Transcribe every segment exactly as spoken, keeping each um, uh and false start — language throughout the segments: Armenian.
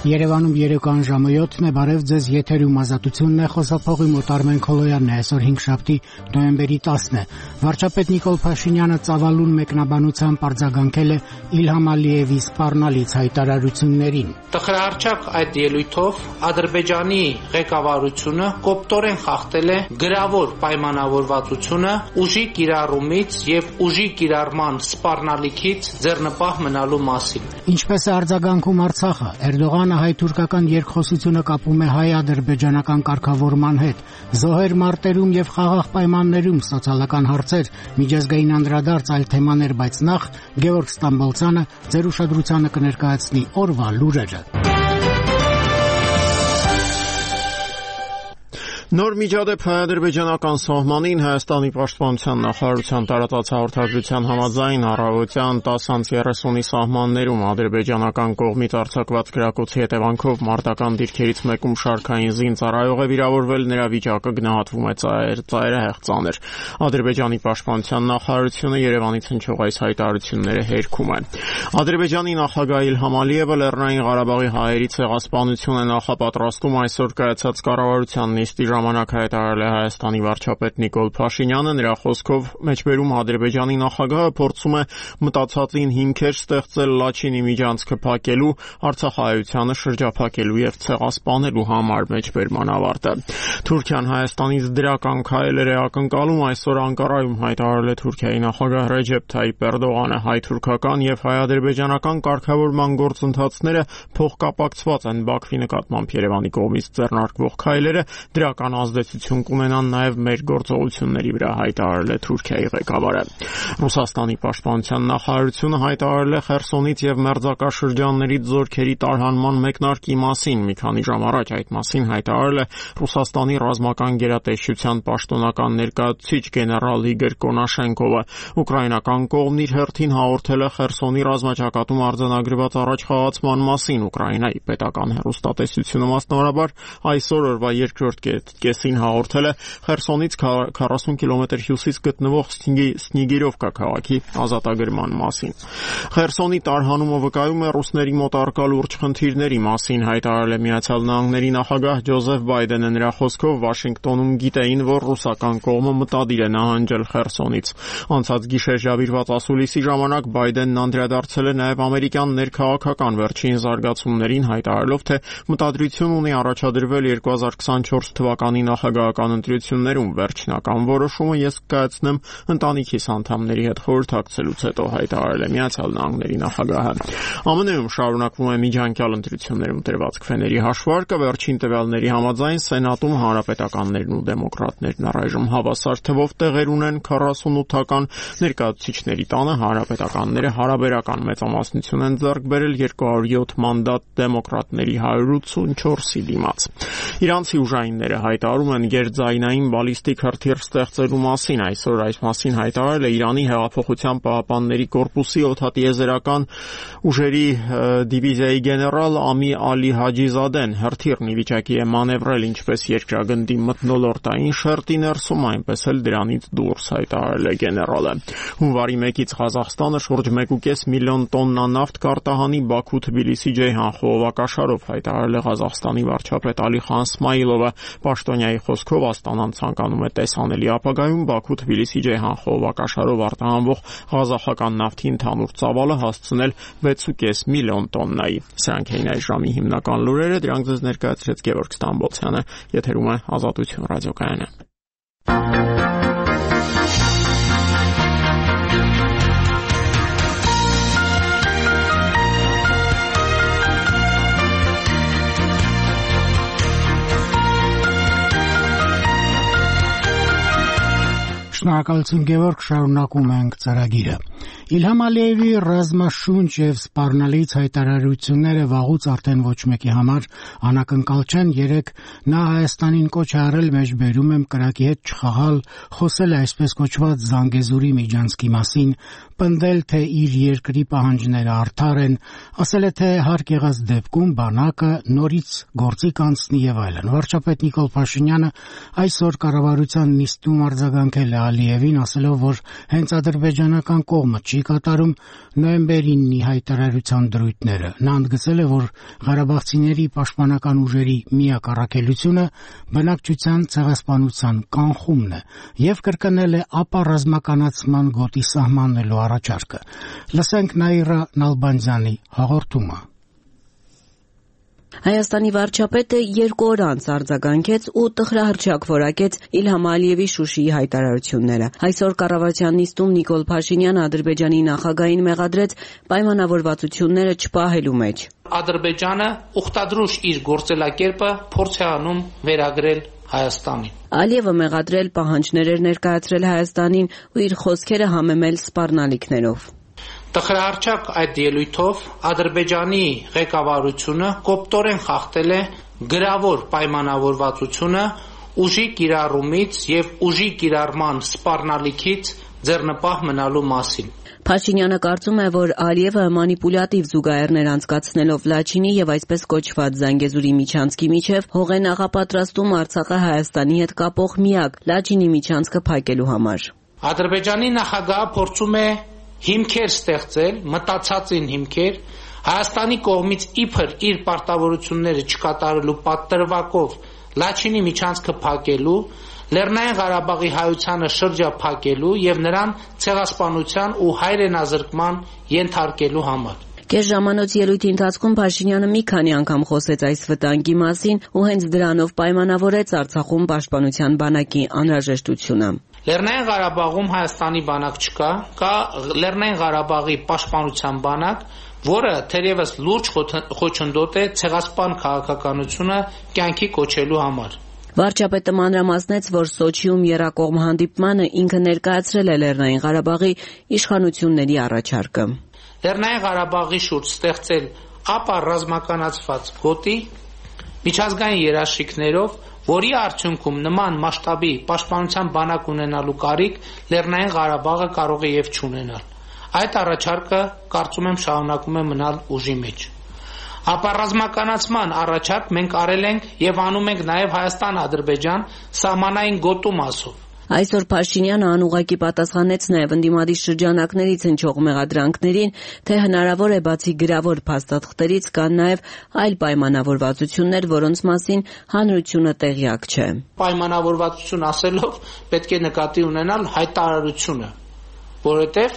Երևանում երեկոյան ժամը յոթն է, բարև ձեզ, եթերում ազատությունն է, խոսափողի մոտ Արմեն Քոլոյանն է, այսօր հինգշաբթի նոյեմբերի տասն է։ Վարչապետ Նիկոլ Փաշինյանը ծավալուն մեկնաբանությամբ արձագանքել է Իլհամ Ալիևի սպառնալից հայտարարություններին։ Տխրահարչակ այդ ելույթով Ադրբեջանի ղեկավարությունը կոպտորեն խախտել է գրավոր պայմանավորվածությունը ուժի կիրառումից եւ ուժի կիրառման սպառնալիքից ձեռնպահ մնալու մասին։ Ինչպես է արձագանքում Արցախը, Էրդողանը հայ-թուրքական երկխոսությունը կապում է հայ-ադրբեջանական կարգավորման հետ, զոհեր մարտերում եւ խաղաղ պայմաններում սոցիալական հարցեր, միջազգային անդրադարձ այլ թեմաներ, բայց նախ Գևորգ Ստամբոլցյանը ձեր ուշադրությանը կներկայացնի օրվա լուրերը։ Նոր միջադեպ հայ-ադրբեջանական սահմանին Հայաստանի պաշտպանության նախարարության տարածած հաղորդագրության համաձայն առավոտյան տասը երեսունի սահմաններում ադրբեջանական կողմից արձակված գրակոծի հետևանքով մարտական դիրքերից մեկում շարքային զինծառայող է վիրավորվել, նրա վիճակը գնահատվում է ծայրահեղ ծանր։ Ադրբեջանի պաշտպանության նախարարությունը Երևանից հնչող այս հայտարարությունները հերքում է։ Ադրբեջանի նախագահ Իլհամ Ալիևը Լեռնային Ղարաբաղի հայերի ցեղասպանություն է նախապատրաստում այսօր կայացած կառավարության նիստի ժամանակ հայտարարել է Հայաստանի վարչապետ Նիկոլ Փաշինյանը, նրա խոսքով մեջբերում Ադրբեջանի նախագահը փորձում է մտածածին հիմքեր ստեղծել Լաչինի միջանցքը փակելու, Արցախահայությանը շրջափակելու եւ ցեղասպանելու համար մեջբերման ավարտը։ Թուրքիան Հայաստանից դրական քայլեր է ակնկալում, այսօր Անկարայում հայտարարել է Թուրքիայի նախագահ Ռեջեփ Թայիփ Էրդողանը, հայ-թուրքական եւ հայ-ադրբեջանական կարգավորման գործընթացները փոխկապակցված են, Բաքվի նկատմամբ Երևանի կողմից ձեռնարկվող քայլերը դրական ազդեցություն կունենան նաև մեր գործողությունների վրա, հայտարարել է Թուրքիայի ղեկավարը։ Ռուսաստանի պաշտպանության նախարարությունը հայտարարել է Խերսոնից եւ մերձակաշրջաններից զորքերի տարհանման մեկնարկի մասին։ Մի քանի ժամ առաջ այդ մասին հայտարարել է Ռուսաստանի ռազմական գերատեսչության պաշտոնական ներկայացուցիչ գեներալ Իգոր Կոնաշենկովը։ Ուկրաինական կողմն իր հերթին հաղորդել է Խերսոնի ռազմաճակատում արձանագրված առաջխաղացման մասին։ Ուկրաինայի պետական հեռուստատեսությունը մասնավորաբար այսօր օրվա երկրորդ կեսին հաղորդել է Խերսոնից քառասուն կիլոմետր հյուսիս գտնվող Սնիգիրովկա քաղաքի ազատագրման մասին։ Խերսոնի տարհանումը վկայում է ռուսների մոտ առկա լուրջ խնդիրների մասին, հայտարարել է Միացյալ Նահանգների նախագահ Ջոզեֆ Բայդենը։ Նրա խոսքով Վաշինգտոնում գիտեին, որ ռուսական կողմը մտադիր է նահանջել Խերսոնից։ Անցած գիշեր հրավիրված ասուլիսի ժամանակ Բայդենն անդրադարձել է նաև ամերիկյան ներքաղաքական վերջին զարգացումներին, հայտարարելով, թե մտադրություն ունի առաջադրվել երկու հազար քսանչորս թվականի նախագահական ընտրություններում, վերջնական որոշումը ես կայացնեմ ընտանիքիս անդամների հետ խորհրդակցելուց հետո, հայտարարել է Միացյալ Նահանգների նախագահը։ ԱՄՆ-ում շարունակվում է միջանկյալ ընտրություններում տրված քվեների հաշվարկը, վերջին տվյալների համաձայն Սենատում հանրապետականներն ու դեմոկրատներն առայժմ հավասար թվով տեղեր ունեն քառասունութական, ներկայացուցիչների տանը հանրապետականները հարաբերական մեծամասնություն են ձեռք բերել երկու հարյուր յոթ մանդատ դեմոկրատների հարյուր ութսունչորսի դիմաց։ Իրանցի ուժայինները հայտարարում են գերձայնային բալիստիկ հրթիռ ստեղծելու մասին։ Այսօր այս մասին հայտարարել է Իրանի հեղափոխության պահապանների կորպուսի օդատիեզերական ուժերի դիվիզիայի գեներալ Ամի Ալի Հաջիզադեն։ Հրթիռն ի վիճակի է մանևրել ինչպես երկրագնդի մթնոլորտային շերտի ներսում, այնպես էլ դրանից դուրս, հայտարարել է գեներալը։ Հունվարի մեկից Ղազախստանը շուրջ մեկ ու կես միլիոն տոննա նավթ կարտահանի Բաքու-Թբիլիսի-Ջեյհան խողովակաշարով, հայտարարել է Ղազախստանի վարչապետ Ալի Խան Սմայիլովը։ Պաշտոնյայի խոսքով Աստանան ցանկանում է տեսանելի ապագայում Բաքու-Թբիլիսի-Ջեյհան խողովակաշարով արտահանվող ղազախական նավթի ընդհանուր ծավալը հասցնել վեց ու կես միլիոն տոննայի։ Սրանք էին այս ժամի հիմնական լուրերը, դրանք ձեզ ներկայացրեց Գևորգ Ստամբոլցյանը, եթերում է Ազատություն ռադիոկայանը։ Շնորհակալություն Գևորգ, շարունակում ենք ծրագիրը։ Իլհամ Ալիևի ռազմաշունչ եւ սպառնալից հայտարարությունները վաղուց արդեն ոչ մեկի համար անակնկալ չեն։ Երեք նա Հայաստանին կոչ է արել մեջբերում եմ կրակի հետ չխաղալ, խոսել է այսպես կոչված Զանգեզուրի միջանցքի մասին, պնդել, թե իր երկրի պահանջները արդար են, ասել է, թե հարկ եղած դեպքում բանակը նորից գործի կանցնի եւ այլն։ Վարչապետ Նիկոլ Փաշինյանը այսօր կառավարության նիստում արձագանքել է Ալիևին, ասելով, որ հենց ադրբեջանական կողմը չի չի կատարում նոյեմբերի ինի հայտարարության դրույթները։ Նա ընդգծել է, որ ղարաբաղցիների պաշտպանական ուժերի միակ առաքելությունը բնակչության ցեղասպանության կանխումն է եւ կրկնել է ապա ռազմականացման գոտի սահմանելու առաջարկը։ Լսենք Նաիրա Նալբանդյանի հաղորդումը։ Հայաստանի վարչապետը երկու օր անց արձագանքեց ու տխրահռչակ որակեց Իլհամ Ալիևի Շուշիի հայտարարությունները։ Այսօր կառավարության նիստում Նիկոլ Փաշինյանը Ադրբեջանի նախագահին մեղադրեց պայմանավորվածությունները չպահելու մեջ։ Ադրբեջանը ուխտադրուժ իր գործելակերպը փորձ է անում վերագրել Հայաստանին։ Ալիևը մեղադրել պահանջներ էր ներկայացրել Հայաստանին ու իր խոսքերը համեմել սպառնալիքներով։ Տխրահռչակ այդ ելույթով Ադրբեջանի ղեկավարությունը կոպտորեն խախտել է գրավոր պայմանավորվածությունը ուժի կիրառումից եւ ուժի կիրառման սպառնալիքից ձեռնպահ մնալու մասին։ Փաշինյանը կարծում է, որ Ալիևը մանիպուլյատիվ զուգահեռներ անցկացնելով Լաչինի եւ այսպես կոչված Զանգեզուրի միջանցքի միջև հող է նախապատրաստում Արցախը Հայաստանի հետ կապող միակ Լաչինի միջանցքը փակելու համար։ Ադրբեջանի նախագահը փորձում է հիմքեր ստեղծել, մտածածին հիմքեր, Հայաստանի կողմից իբր իր պարտավորությունները չկատարելու պատրվակով Լաչինի միջանցքը փակելու, Լեռնային Ղարաբաղի հայությանը շրջափակելու եւ նրան ցեղասպանության ու հայրենազրկման ենթարկելու համար։ Կես ժամանոց ելույթի ընթացքում Փաշինյանը մի քանի անգամ խոսեց այս վտանգի մասին ու հենց դրանով պայմանավորեց Արցախում պաշտպանության բանակի անհրաժեշտությունը։ Լեռնային Ղարաբաղում Հայաստանի բանակ չկա, կա Լեռնային Ղարաբաղի պաշտպանության բանակ, որը թերևս լուրջ խոչընդոտ է ցեղասպան քաղաքականությունը կյանքի կոչելու համար։ Վարչապետը մանրամասնեց, որ Սոչիում եռակողմ հանդիպմանը ինքը ներկայացրել է Լեռնային Ղարաբաղի իշխանությունների առաջարկը։ Լեռնային Ղարաբաղի շուրջ ստեղծել ապա ռազմականացված գոտի միջազգային երաշխիքներով, որի արդյունքում նման մասշտաբի պաշտպանության բանակ ունենալու կարիք Լեռնային Ղարաբաղը կարող է եւ չունենալ։ Այդ առաջարկը կարծում եմ շարունակում է մնալ ուժի մեջ։ Ապա ռազմականացման առաջարկ մենք արել ենք եւ անում ենք նաեւ Հայաստան-Ադրբեջան սահմանային գոտու մասով։ Այսօր Փաշինյանը անուղղակի պատասխանեց նաև ընդդիմադիր շրջանակներից հնչող մեղադրանքներին, թե հնարավոր է բացի գրավոր փաստաթղթերից կան նաև այլ պայմանավորվածություններ, որոնց մասին հանրությունը տեղյակ չէ։ Պայմանավորվածություն ասելով պետք է նկատի ունենալ հայտարարությունը, որովհետև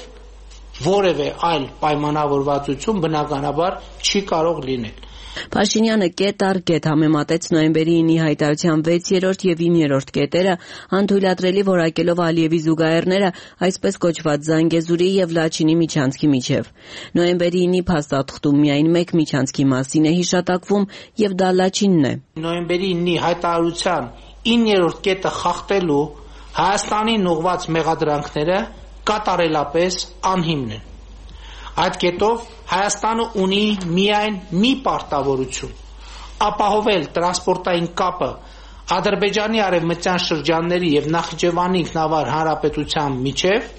որևէ այլ պայմանավորվածություն բնականաբար չի կարող լինել։ Փաշինյանը կետ առ կետ համեմատեց նոյեմբերի ինի հայտարարության վեցերորդ եւ իններորդ կետերը, անթույլատրելի որակելով Ալիևի զուգահեռները այսպես կոչված Զանգեզուրի եւ Լաչինի միջանցքի միջև։ Նոյեմբերի ինի փաստաթղթում միայն մեկ միջանցքի մասին է հիշատակվում եւ դա Լաչինն է։ Նոյեմբերի ինի հայտարարության իններորդ կետը խախտելու Հայաստանին ուղղված մեղադրանքները կատարելապես անհիմն են։ Այդ կետով Հայաստանը ունի միայն մի պարտավորություն՝ ապահովել տրանսպորտային կապը Ադրբեջանի արևմտյան շրջանների եւ Նախիջևանի ինքնավար հանրապետության միջև,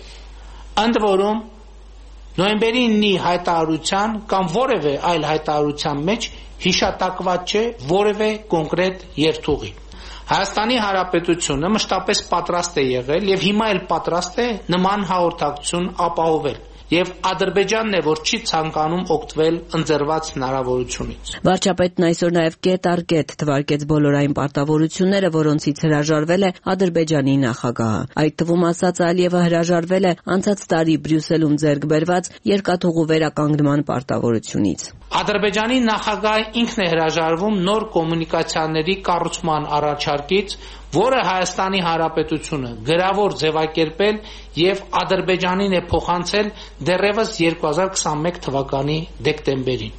ընդ որում նոյեմբերի ինի հայտարարության կամ որևէ այլ հայտարարության մեջ հիշատակված չէ որևէ կոնկրետ երթուղի։ Հայաստանի Հանրապետությունը մշտապես պատրաստ է եղել եւ հիմա էլ պատրաստ է նման հաղորդակցություն ապահովել։ Եվ Ադրբեջանն է, որ չի ցանկանում օգտվել ընձեռված հնարավորությունից։ Վարչապետն այսօր նաև կետ առ կետ թվարկեց բոլոր այն պարտավորությունները, որոնցից հրաժարվել է Ադրբեջանի նախագահը։ Այդ թվում ասած Ալիևը հրաժարվել է անցած տարի Բրյուսելում ձեռք բերված երկաթուղու վերականգնման պարտավորությունից։ Ադրբեջանի նախագահը ինքն է հրաժարվում նոր կոմունիկացիաների կառուցման առաջարկից, որը Հայաստանի Հանրապետությունը գրավոր ձևակերպել եւ Ադրբեջանին է փոխանցել դեռևս երկու հազար քսանմեկ թվականի դեկտեմբերին։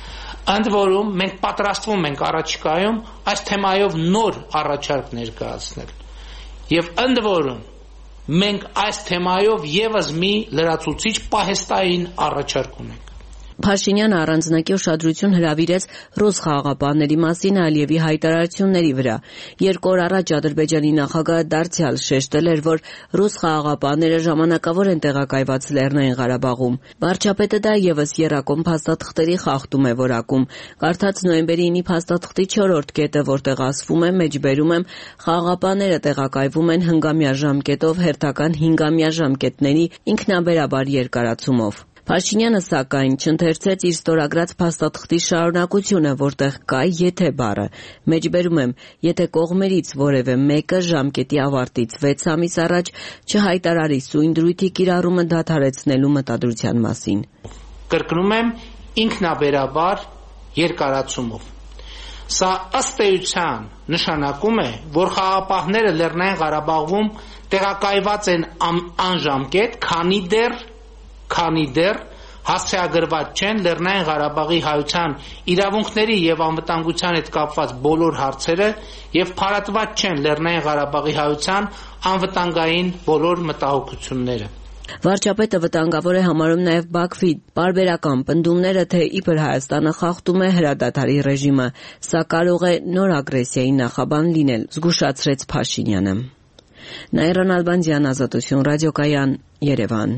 Ընդ որում մենք պատրաստվում ենք առաջիկայում այս թեմայով նոր առաջարկ ներկայացնել։ Եվ ընդ որում մենք այս թեմայով եւս մի լրացուցիչ պահեստային առաջարկ ունենք։ Փաշինյանը առանձնակի ուշադրություն հրավիրեց ռուս խաղաղապահների մասին Ալիևի հայտարարությունների վրա։ Երկու օր առաջ Ադրբեջանի նախագահը դարձյալ շեշտել էր, որ ռուս խաղաղապահները ժամանակավոր են տեղակայված Լեռնային Ղարաբաղում։ Վարչապետը դա ևս եռակոմ փաստաթղթերի խախտում է որակում։ Կարդաց նոյեմբերի ինի փաստաթղթի չորրորդ կետը, որտեղ ասվում է, մեջբերում եմ, խաղաղապահները տեղակայվում են հնգամյա ժամկետով հերթական հինգամյա ժամկետների ինքնաբերաբար երկարացումով։ Փաշինյանը սակայն չընթերցեց իր ստորագրած փաստաթղթի շարունակությունը, որտեղ կա եթե բառը։ Մեջբերում եմ, եթե կողմերից որևէ մեկը ժամկետի ավարտից վեց ամիս առաջ չհայտարարի սույն դրույթի կիրառումը դադարեցնելու մտադրության մասին։ Կրկնում եմ, ինքնաբերաբար երկարացումով։ Սա ըստ էության նշանակում է, որ խաղաղապահները Լեռնային Ղարաբաղում տեղակայված են անժամկետ, քանի դեռ քանի դեռ հասցեագրված չեն Լեռնային Ղարաբաղի հայության իրավունքների եւ անվտանգության հետ կապված բոլոր հարցերը եւ փարատված չեն Լեռնային Ղարաբաղի հայության անվտանգային բոլոր մտահոգությունները։ Վարչապետը վտանգավոր է համարում նաև Բաքվի պարբերական պնդումները, թե իբր Հայաստանը խախտում է հրադադարի ռեժիմը, սա կարող է նոր ագրեսիայի նախաբան լինել, զգուշացրեց Փաշինյանը։ Նաիրա Նալբանդյան, Ազատություն, ռադիոկայան, Երևան։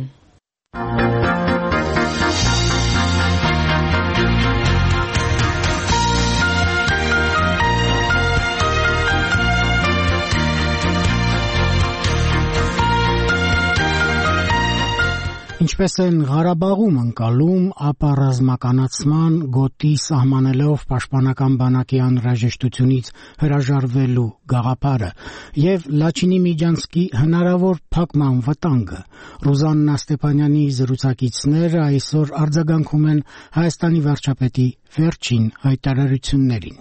Ինչպես են Ղարաբաղում ընկալում, ապա ռազմականացման գոտի սահմանելով պաշտպանական բանակի անհրաժեշտությունից հրաժարվելու գաղափարը եւ Լաչինի Միջանցքի հնարավոր փակման վտանգը։ Ռուզաննա Ստեփանյանի զրուցակիցները այսօր արձագանքում են Հայաստանի վարչապետի վերջին հայտարարություններին։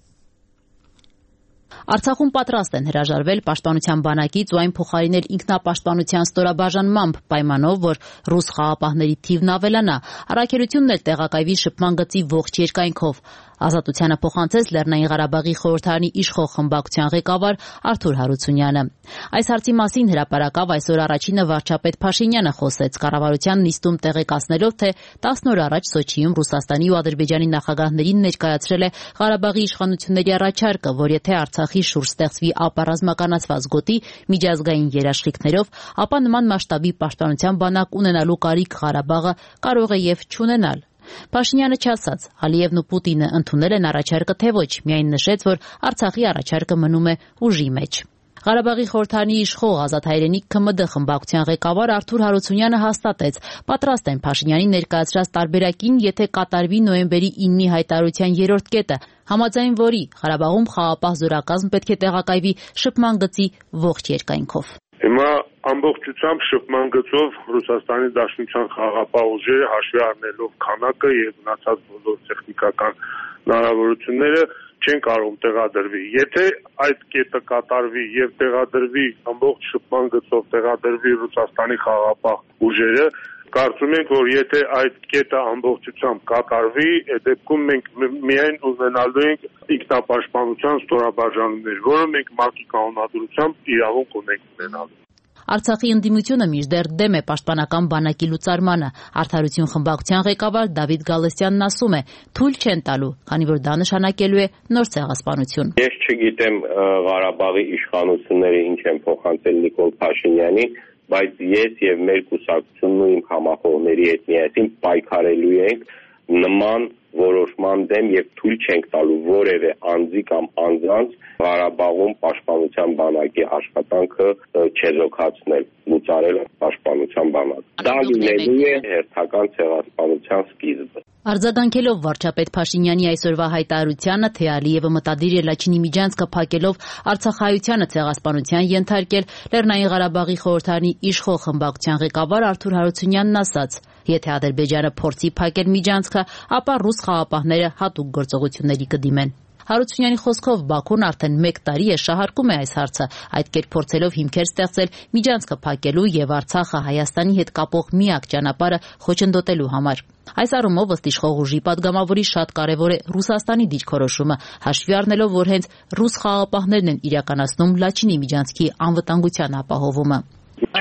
Արցախում պատրաստ են հրաժարվել պաշտպանության բանակից ու այն փոխարինել ինքնապաշտպանության ստորաբաժանմամբ պայմանով, որ ռուս խաղաղապահների թիվն ավելանա, առաքելությունն էլ տեղակայվի շփման գծի ողջ երկայնքով։ Ազատությանը փոխանցեց Լեռնային Ղարաբաղի խորհրդարանի իշխող խմբակցության ղեկավար Արթուր Հարությունյանը։ Այս հարցի մասին հրապարակավ այսօր առաջինը վարչապետ Փաշինյանը խոսեց կառավարության նիստում տեղեկացնելով, թե տասն օր առաջ Սոչիում Ռուսաստանի ու Ադրբեջանի նախագահներին ներկայացրել է Ղարաբաղի իշխանությունների առաջարկը, որ եթե Արցախի շուրջ ստեղծվի ապառազմականացված գոտի միջազգային երաշխիքներով, ապա նման մասշտաբի պաշտպանության բանակ ունենալու կարիք Ղարաբաղը կարող է եւ չունենալ։ Փաշինյանը չասաց, Ալիևն ու Պուտինը ընդունել են առաջարկը թե ոչ, միայն նշեց, որ Արցախի առաջարկը մնում է ուժի մեջ։ Ղարաբաղի խորհրդարանի իշխող Ազատ Հայրենիք ՔՄԴ խմբակցության ղեկավար Արթուր Հարությունյանը հաստատեց, պատրաստ են Փաշինյանի ներկայացրած տարբերակին, եթե կատարվի նոյեմբերի ինի հայտարարության երրորդ կետը, համաձայն որի Ղարաբաղում խաղաղապահ զորակազմ պետք է տեղակայվի շփման գծի ողջ երկայնքով։ Հիմա ամբողջությամբ շփման գծով Ռուսաստանի Դաշնության խաղաղապահ ուժերը հաշվի առնելով քանակը եւ մնացած բոլոր տեխնիկական հնարավորությունները չեն կարող տեղադրվի։ Եթե այդ կետը կատարվի եւ տեղադրվի ամբողջ շփման գծով տեղադրվի Ռուսաստանի խաղաղապահ ուժերը, կարծում ենք, որ եթե այդ կետը ամբողջությամբ կատարվի, այդ դեպքում մենք միայն ունենալու ենք ինքնապաշտպանության ստորաբաժանումներ, որը մենք ՄԱԿ-ի կանոնադրությամբ իրավունք ունենք ունենալու։ Արցախի ընդդիմությունը մինչդեռ դեմ է պաշտպանական բանակի լուծարմանը։ Արդարություն խմբակցության ղեկավար Դավիթ Գալստյանն ասում է, թույլ չեն տալու, քանի որ դա նշանակելու է նոր ցեղասպանություն։ Ես չգիտեմ Ղարաբաղի իշխանությունները ինչ են փոխանցել Նիկոլ Փաշինյանին, բայց ես եւ մեր կուսակցությունն ու իմ համախոհների հետ միասին պայքարելու ենք նման որոշման դեմ եւ թույլ չենք տալու որևէ անձի կամ անձանց Ղարաբաղում պաշտպանության բանակի աշխատանքը չեզոքացնել, լուծարել պաշտպանության բանակ։ Դա լինելու է հերթական ցեղասպանության սկիզբը։ Արձագանքելով վարչապետ Փաշինյանի այսօրվա հայտարարությանը, թե Ալիևը մտադիր է Լաչինի Միջանցքը փակելով Արցախայությանը ցեղասպանության ենթարկել, Լեռնային Ղարաբաղի խորհրդարանի իշխող խմբակցության ղեկավար Արթուր Հարությունյանն ասաց. Եթե Ադրբեջանը փորձի փակել Միջանցքը, ապա ռուս խաղաղապահները հատուկ գործողությունների կդիմեն։ Հարությունյանի խոսքով Բաքուն արդեն մեկ տարի է շահարկում է այս հարցը, այդ կերպ փորձելով հիմքեր ստեղծել Միջանցքը փակելու եւ Արցախը Հայաստանի հետ կապող միակ ճանապարհը խոչընդոտելու համար։ Այս առումով ըստ իշխող ուժի падգամավորի շատ կարևոր է Ռուսաստանի դիրքորոշումը, հաշվի առնելով, որ հենց ռուս խաղաղապահներն են իրականացնում Լաչինի Միջանցքի անվտանգության ապահովումը։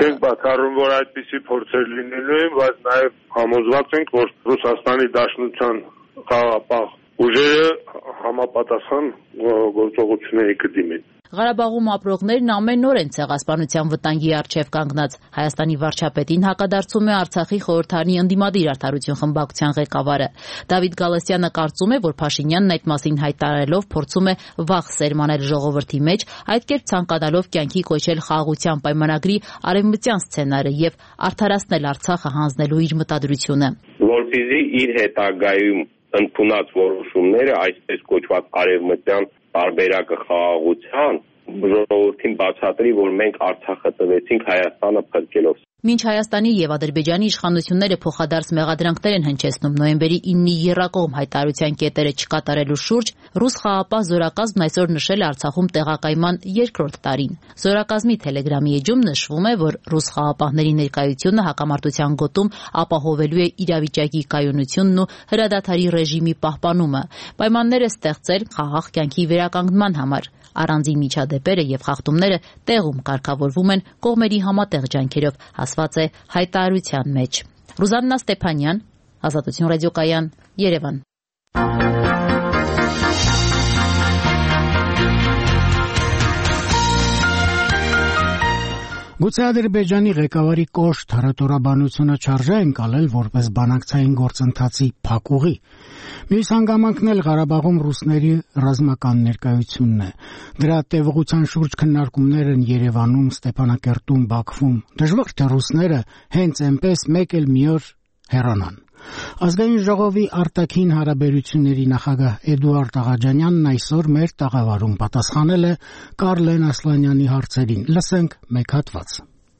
Չենք բացառում, որ այդպիսի փորձեր լինելու են, բայց նաև համոզված ենք, որ Ռուսաստանի Դաշնության խաղաղապահ ուժերը համապատասխան գործողությունների կդիմեն։ Ղարաբաղում ապրողներն ամեն օր են ցեղասպանության վտանգի առջև կանգնած։ Հայաստանի վարչապետին հակադարձում է Արցախի խորհրդարանի ընդդիմադիր արդարություն խմբակցության ղեկավարը։ Դավիթ Գալստյանը կարծում է, որ Փաշինյանն այդ մասին հայտարարելով փորձում է վախ սերմանել ժողովրդի մեջ, այդ կերպ ցանկանալով կյանքի կոչել խաղաղության պայմանագրի արևմտյան սցենարը եւ արդարացնել Արցախը հանձնելու իր մտադրությունը։ Որպեսզի իր հետագայում ընդունած որոշումները, այսպես կոչված արևմտյան տարբերակը խաղաղության, ժողովրդին բացատրի, որ մենք Արցախը տվեցինք Հայաստանը փրկելով։ Մինչ Հայաստանի եւ Ադրբեջանի իշխանությունները փոխադարձ մեղադրանքներ են հնչեցնում նոյեմբերի ինի եռակողմ հայտարարության կետերը չկատարելու շուրջ, ռուս խաղաղապահ զորակազմն այսօր նշել է Արցախում տեղակայման երկրորդ տարին։ Զորակազմի Թելեգրամի էջում նշվում է, որ ռուս խաղաղապահների ներկայությունը հակամարտության գոտում ապահովելու է իրավիճակի կայունությունն ու հրադադարի ռեժիմի պահպանումը, պայմաններ է ստեղծել խաղաղ կյանքի վերականգնման համար։ Առանձին միջադեպերը եւ խախտումները տեղում կարգավորվում են կողմերի համատեղ ջանքերով, ասված է հայտարարության մեջ։ Ռուզաննա Ստեփանյան, Ազատություն ռադիոկայան, Երևան։ Գուցե Ադրբեջանի ղեկավարի կոշտ հռետորաբանությունը չարժե ընկալել որպես բանակցային գործընթացի փակուղի։ Մյուս հանգամանքն էլ Ղարաբաղում ռուսների ռազմական ներկայությունն է։ Դրա տևողության շուրջ քննարկումներ են Երևանում, Ստեփանակերտում, Բաքվում։ Դժվար թե ռուսները հենց այնպես մեկ էլ մի օր հեռանան։ Ազգային ժողովի արտաքին հարաբերությունների նախագահ Էդուարդ Աղաջանյանն այսօր մեր տաղավարում պատասխանել է Կարլեն Ասլանյանի հարցերին։ Լսենք մեկ հատված։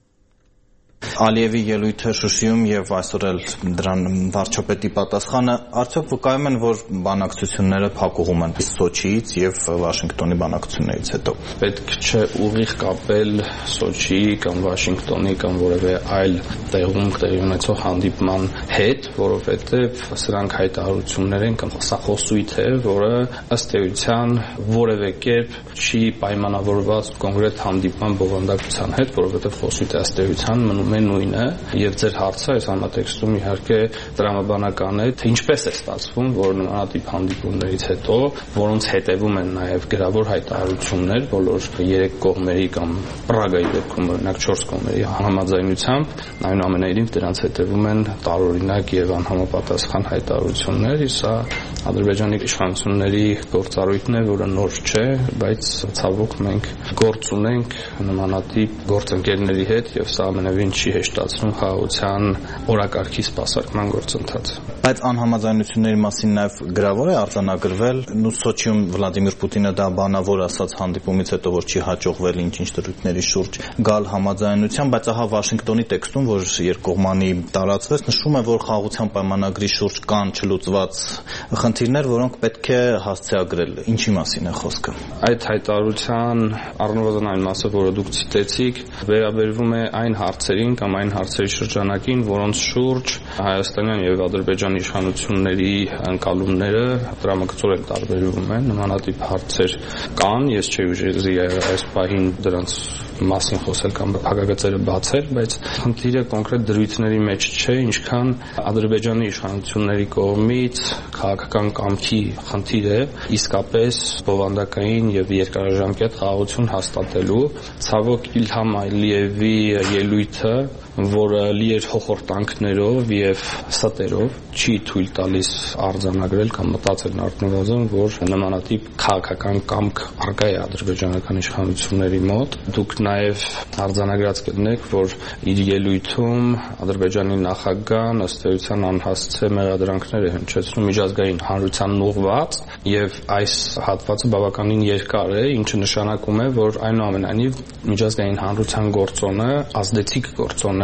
Ալիևի ելույթը Շուշիում եւ այսօր էլ դրան վարչապետի պատասխանը արդյոք վկայում են, որ բանակցությունները փակուղում են Սոչիից եւ Վաշինգտոնի բանակցություններից հետո։ Պետք չէ ուղիղ կապել Սոչիի կամ Վաշինգտոնի կամ որևէ այլ տեղում տեղի ունեցող հանդիպման հետ, որովհետեւ սրանք հայտարարություններ են կամ սա խոսույթ է, որը ըստ էության որևէ կերպ չի պայմանավորված կոնկրետ հանդիպման բովանդակության հետ, որովհետեւ խոսույթը ըստ էության մնում նույնը եւ ձեր հարցը այս համատեքստում իհարկե տրամաբանական է, թե ինչպես է ստացվում, որ նմանատիպ հանդիպումներից հետո, որոնց հետևում են նաեւ գրավոր հայտարարություններ բոլոր երեք կողմերի կամ Պրագայի դեպքում օրինակ չորս կողմերի համաձայնությամբ, այնուամենայնիվ դրանց հետևում են տարօրինակ եւ անհամապատասխան հայտարարություններ, սա Ադրբեջանի իշխանությունների գործառույթն է, որը նոր չէ, բայց ցավոք մենք գործ ունենք նմանատիպ գործընկերների հետ եւ սա ամենևին չի հեշտացնում խաղաղության օրակարգի սպասարկման գործընթացը։ Բայց անհամաձայնությունների մասին նաև գրավոր է արձանագրվել, նույն Սոչիում Վլադիմիր Պուտինը դա բանավոր ասաց հանդիպումից հետո, որ չի հաջողվել ինչ-ինչ դրույթների շուրջ գալ համաձայնության, բայց ահա Վաշինգտոնի տեքստում, որ երկկողմանի տարածվեց, նշվում է, որ խաղաղության պայմանագրի շուրջ կան չլուծված խնդիրներ, որոնք պետք է հասցեագրել։ Ինչի մասին է խոսքը։ Այդ հայտարարության առնվազն այն մասը, որը դուք ցիտեցիք, վերաբերվում է այն հարցերին կամ այն հարցերի շրջանակին, որոնց շուրջ հայաստանյան եւ ադրբեջանի իշխանությունների ընկալումները դրամակցորեն տարբերվում են, նմանատիպ հարցեր կան, ես չէի ուժի այս պահին դրանց մասին խոսել կամ փակագծերը բացել, բայց խնդիրը կոնկրետ դրույթների մեջ չէ, ինչքան Ադրբեջանի իշխանությունների կողմից քաղաքական կամքի խնդիր է, իսկապես բովանդակային եւ երկարաժամկետ խաղաղություն հաստատելու։ Ցավոք Իլհամ Ալիևի ելույթը, որը լի էր հոխորտանքներով եւ ստերով, չի թույլ տալիս արձանագրել կամ մտածել առնվազն, որ նմանատիպ քաղաքական կամք առկա է ադրբեջանական իշխանությունների մոտ։ Դուք նաեւ արձանագրած կլինեք, որ իր ելույթում Ադրբեջանի նախագահն ըստ էության անհասցե մեղադրանքներ է հնչեցնում միջազգային հանրությանն ուղղված եւ այս հատվածը բավականին երկար է, ինչը նշանակում է, որ այնուամենայնիվ միջազգային հանրության գործոնը ազդեցիկ գործոն է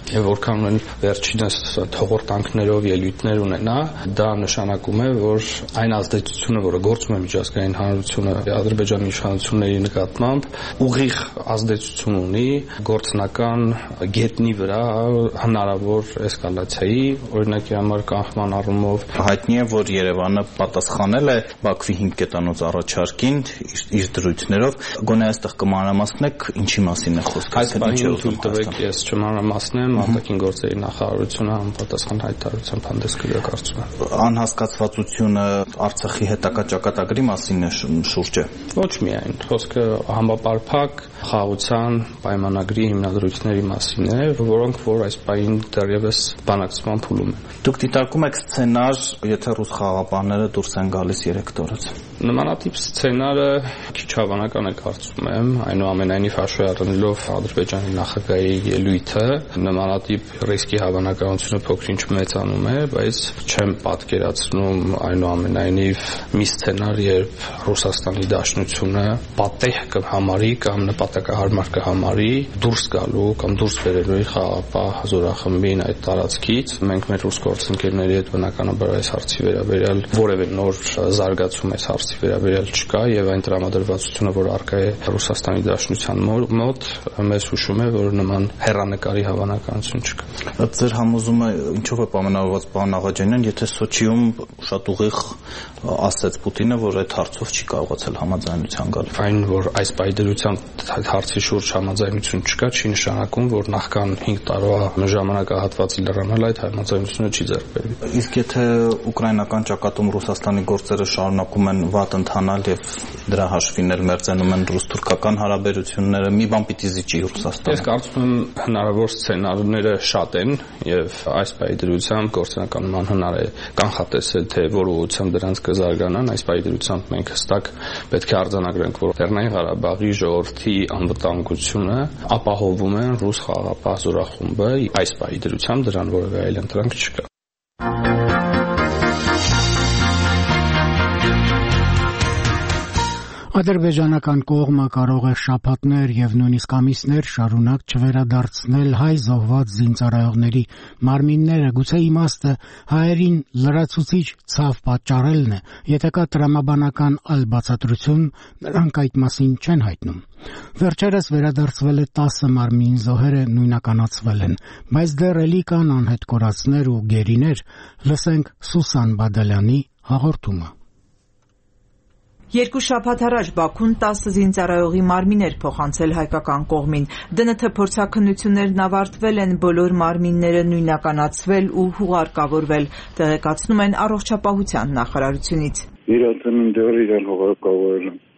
եւ որքան են վերջինս թողորտանքներով ելույթներ ունենա, դա նշանակում է, որ այն ազդեցությունը, որը գործում է միջազգային հանրությունը Ադրբեջանի իշխանությունների նկատմամբ, ուղիղ ազդեցություն ունի գործնական գետնի վրա հնարավոր էսկալացիայի, օրինակի համար կանխման առումով հայտնի է, որ Երևանը պատասխանել է Բաքվի հինգ կետանոց առաջարկին իր դրույթներով, գոնե այստեղ կմանրամասնեք ինչի մասին է խոսքը։ Այս բանը թույլ տվեք ես չմանրամասնեմ, արտաքին գործերի նախարարությունը համապատասխան հայտարարությամբ հանդես կգա կարծում եմ։ Անհասկացվածությունը Արցախի հետագա ճակատագրի մասին է շուրջը։ Ոչ միայն, խոսքը համապարփակ խաղաղության պայմանագրի հիմնադրույթների մասին է, որոնք որ այս պահին դեռևս բանակցման փուլում են։ Դուք դիտարկում եք սցենար, եթե ռուս խաղաղապահները դուրս են գալիս երեք տորից։ Նմանատիպ սցենարը քիչ հավանական է կարծում եմ, այնուամենայնիվ հաշվի առնելով Ադրբեջանի նախագահի ելույթը, նմանատիպ ռիսկի հավանականությունը փոքր-ինչ մեծանում է, բայց չեմ պատկերացնում այնուամենայնիվ մի սցենար, երբ Ռուսաստանի Դաշնությունը պատեհ կհամարի կամ նպատակահարմար կհամարի դուրս գալու կամ դուրս բերելու իր խաղաղապահ զորախմբին այդ տարածքից։ Մենք մեր ռուս գործընկերների հետ բնականաբար այս հարցի վերաբերյալ որևէ նոր զարգացում այս հարցի վերաբերյալ չկա եւ այն տրամադրվածությունը, որ առկա է Ռուսաստանի Դաշնության մոտ, մեզ հուշում է, որ նման հեռանկարի հավանականություն չկա։ Ձեր համոզումը ինչով է պայմանավորված, պարոն Աղաջանյան, եթե Սոչիում շատ ուղիղ ասաց Պուտինը, որ այդ հարցով չի կարողացել համաձայնության գալ։ Այն, որ այս պայդրությամբ հարցի շուրջ համաձայնություն չկա, չի նշանակում, որ նախքան հինգ տարվա ժամանակահատվածի լրանալ այդ համաձայնությունը չի ձեռք բերվի։ Իսկ եթե ուկրաինական ճակատում Ռուսաստանի գործերը շարունակում են վատ ընթանալ եւ դրա հաշվին էլ մերձենում են ռուս-թուրքական հարաբերությունները, մի բան պիտի զիջի Ռուսաստանը։ Ես կարծում եմ հնարավոր սցենարները շատ են եւ այս պայդրությամբ գործնականման հնար է կանխատեսել, թե որ ուղղությամբ դրանց կզարգանան։ Այս պայդրությամբ մենք հստակ պետք է արձանագրենք, որ Լեռնային Ղարաբաղի ժողովրդի անվտանգությունը ապահովում են ռուս խաղաղապահ զորախումբը, այս պայդրությամբ դրան որևէ այլ ընտրանք չկա։ Ադրբեջանական կողմը կարող է շաբաթներ եւ նույնիսկ ամիսներ շարունակ չվերադարձնել հայ զոհված զինծառայողների մարմինները, գուցե իմաստը հայերին լրացուցիչ ցավ պատճառելն է, եթե կա տրամաբանական այլ բացատրություն, նրանք այդ մասին չեն հայտնում։ Վերջերս վերադարձվել է տասը մարմին զոհերը նույնականացվել են, բայց դեռ էլի կան անհետ կորածներ ու գերիներ, լսենք Սուսան Բադալյանի հաղորդումը։ Երկու շաբաթ առաջ Բաքուն տասը զինծառայողի մարմին էր փոխանցել հայկական կողմին։ ԴՆԹ փորձաքննություններն ավարտվել են, բոլոր մարմինները նույնականացվել ու հուղարկավորվել, տեղեկացնում են առողջապահության նախարարությունից։ Իրացննդեր իրեն հուղարկավորել են։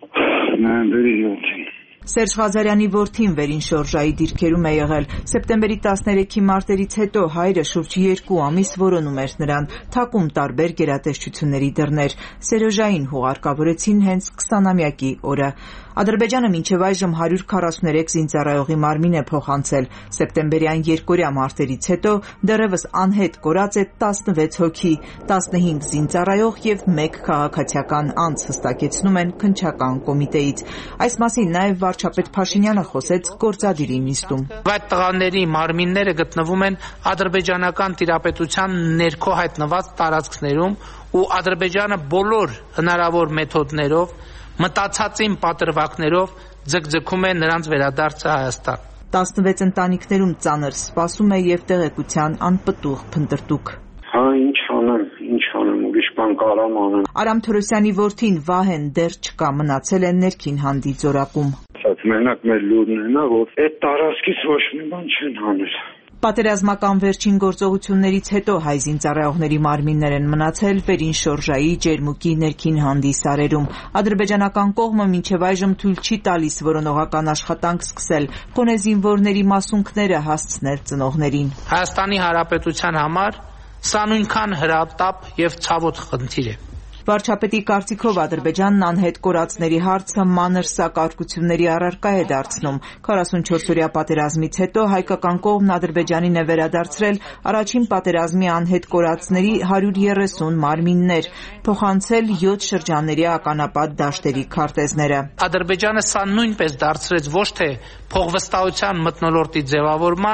Նայնդերի Սերժ Ղազարյանի որդին վերին շորժայի դիրքերում է եղել։ Սեպտեմբերի տասներեքի մարտերից հետո հայրը շուրջ երկու ամիս որոնում էր նրան, թակում տարբեր գերատեսչությունների դռներ։ Սերոժային հուղարկավորեցին հենց քսանամյակի օրը։ Ադրբեջանը մինչև այժմ հարյուր քառասուներեք զինծառայողի մարմին է փոխանցել։ Սեպտեմբերյան երկօրյա մարտերից հետո դեռևս անհետ կորած է տասնվեց հոգի, տասնհինգ զինծառայող եւ մեկ քաղաքացիական անձ, հստակեցնում են քննչական կոմիտեից։ Այս մասին նաեւ վարչապետ Փաշինյանը խոսեց գործադիրի նիստում։ Այդ տղաների մարմինները գտնվում են ադրբեջանական տիրապետության ներքո հայտնված տարածքներում ու Ադրբեջանը բոլոր հնարավոր մեթոդներով մտածածին պատրվակներով ձգձգում է նրանց վերադարձը Հայաստան։ տասնվեց ընտանիքներում ծանր սպասում է եւ տեղեկության անպտուղ փնտրտուք։ Հա, ինչ անեմ, ինչ անեմ, ուրիշ բան կարամ անեմ։ Արամ Թորոսյանի որդին Վահեն դեռ չկա, մնացել է ներքին հանդի ձորակում։ Մենակ մեր լուրն է նա, որ այդ տարածքից ոչ մի բան չեն հանել։ Պատերազմական վերջին գործողություններից հետո հայ զինծառայողների մարմիններ են մնացել վերին շորժայի, Ջերմուկի ներքին հանդի սարերում։ Ադրբեջանական կողմը մինչև այժմ թույլ չի տալիս որոնողական աշխատանք սկսել, գոնե զինվորների մասունքները հասցնել ծնողներին։ Հայաստանի Հանրապետության համար սա նույնքան հրատապ եւ ցավոտ խնդիր է։ Վարչապետի կարծիքով Ադրբեջանն անհետ կորածների հարցը մանր սակարկությունների առարկա է դարձնում։ քառասունչորսօրյա պատերազմից հետո հայկական կողմն Ադրբեջանին է վերադարձրել առաջին պատերազմի անհետ կորածների հարյուր երեսուն մարմիններ, փոխանցել յոթ շրջանների ականապատ դաշտերի քարտեզները։ Ադրբեջանը սա նույնպես դարձրեց ոչ թե փողվստահության մթնոլորտի ձևավորման,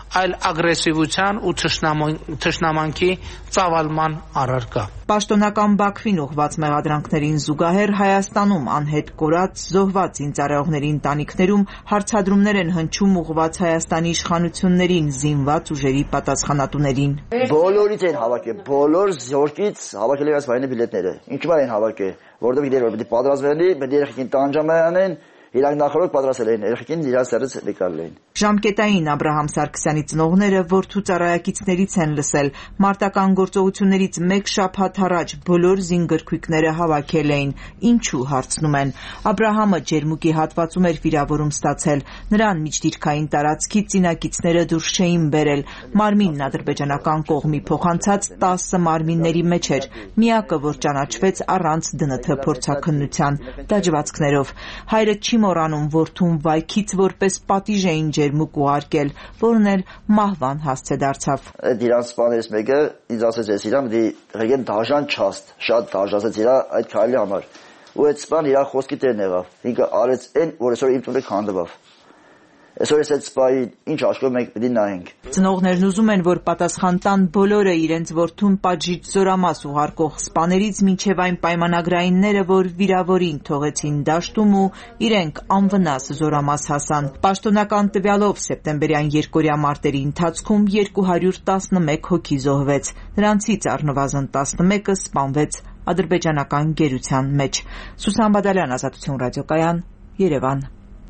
այլ ագրեսիվության ու թշնամանքի ծավալման առարկա։ Պաշտոնական Բաքվին ուղղված մեղադրանքներին զուգահեռ Հայաստանում անհետ կորած զոհված զինծառայողների ընտանիքներում հարցադրումներ են հնչում ուղղված Հայաստանի իշխանություններին, զինված ուժերի պատասխանատուներին։ Բոլորից են հավաքել, բոլոր զորքից հավաքել են այս վայրենի բիլետները։ Ինչու են հավաքել, որովհետև գիտեր որ պետք է պատրաստվեն, պետք է երեխեքին տանջամանեն, իրանք նախորդ պատրաստել էին, երեխեքին իրաց սերից լեկարել էին։ Ժամկետային Աբրահամ Սարգսյանի ծնողները որդու ծառայակիցներից են լսել, մարտական գործողություններից մեկ շաբաթ առաջ բոլոր զինգրքույկները հավաքել էին, ինչու հարցնում են։ Աբրահամը ջերմուկի հատվածում էր վիրավորում ստացել, նրան միջդիրքային տարածքի ծինակիցները դուրս չէին բերել, մարմինն ադրբեջանական կողմի փոխանցած տասը մարմինների մեջ էր, միակը, որ ճանաչվեց առանց ԴՆԹ փորձաքննության դաջվածքներով։ Հայրը չի մոռանում որդուն վայքից որպես պատիժ էին ջերմուկ ուղարկել, որն էլ մահվան հասցե դարձավ։ Այդ իրան սպաներից մեկը ինձ ասեց, ես իրան պետք է ղեկեմ դաժան չաստ, շատ դաժացեց իրա այդ քայլի համար։ Ու այդ սպան իրա խոսքի տերն եղավ։ Ինքը արեց այն, որ այսօր իմ տունը քանդվավ։ Այսօր ես այդ սպայի ինչ աշխով մենք պետք է նայենք։ Ծնողներն ուզում են, որ պատասխան տան բոլորը իրենց որդուն պատժիչ զորամաս ուղարկող սպաներից մինչև այն պայմանագրայինները, որ վիրավորին թողեցին դաշտում ու իրենք անվնաս զորամաս հասան։ Պաշտոնական տվյալով սեպտեմբերյան երկօրյա մարտերի ընթացքում երկու հարյուր տասնմեկ հոգի զոհվեց, նրանցից առնվազն տասնմեկը սպանվեց ադրբեջանական գերության մեջ։ Սուսան Բադալյան, Ազատություն ռադիոկայան, Երևան։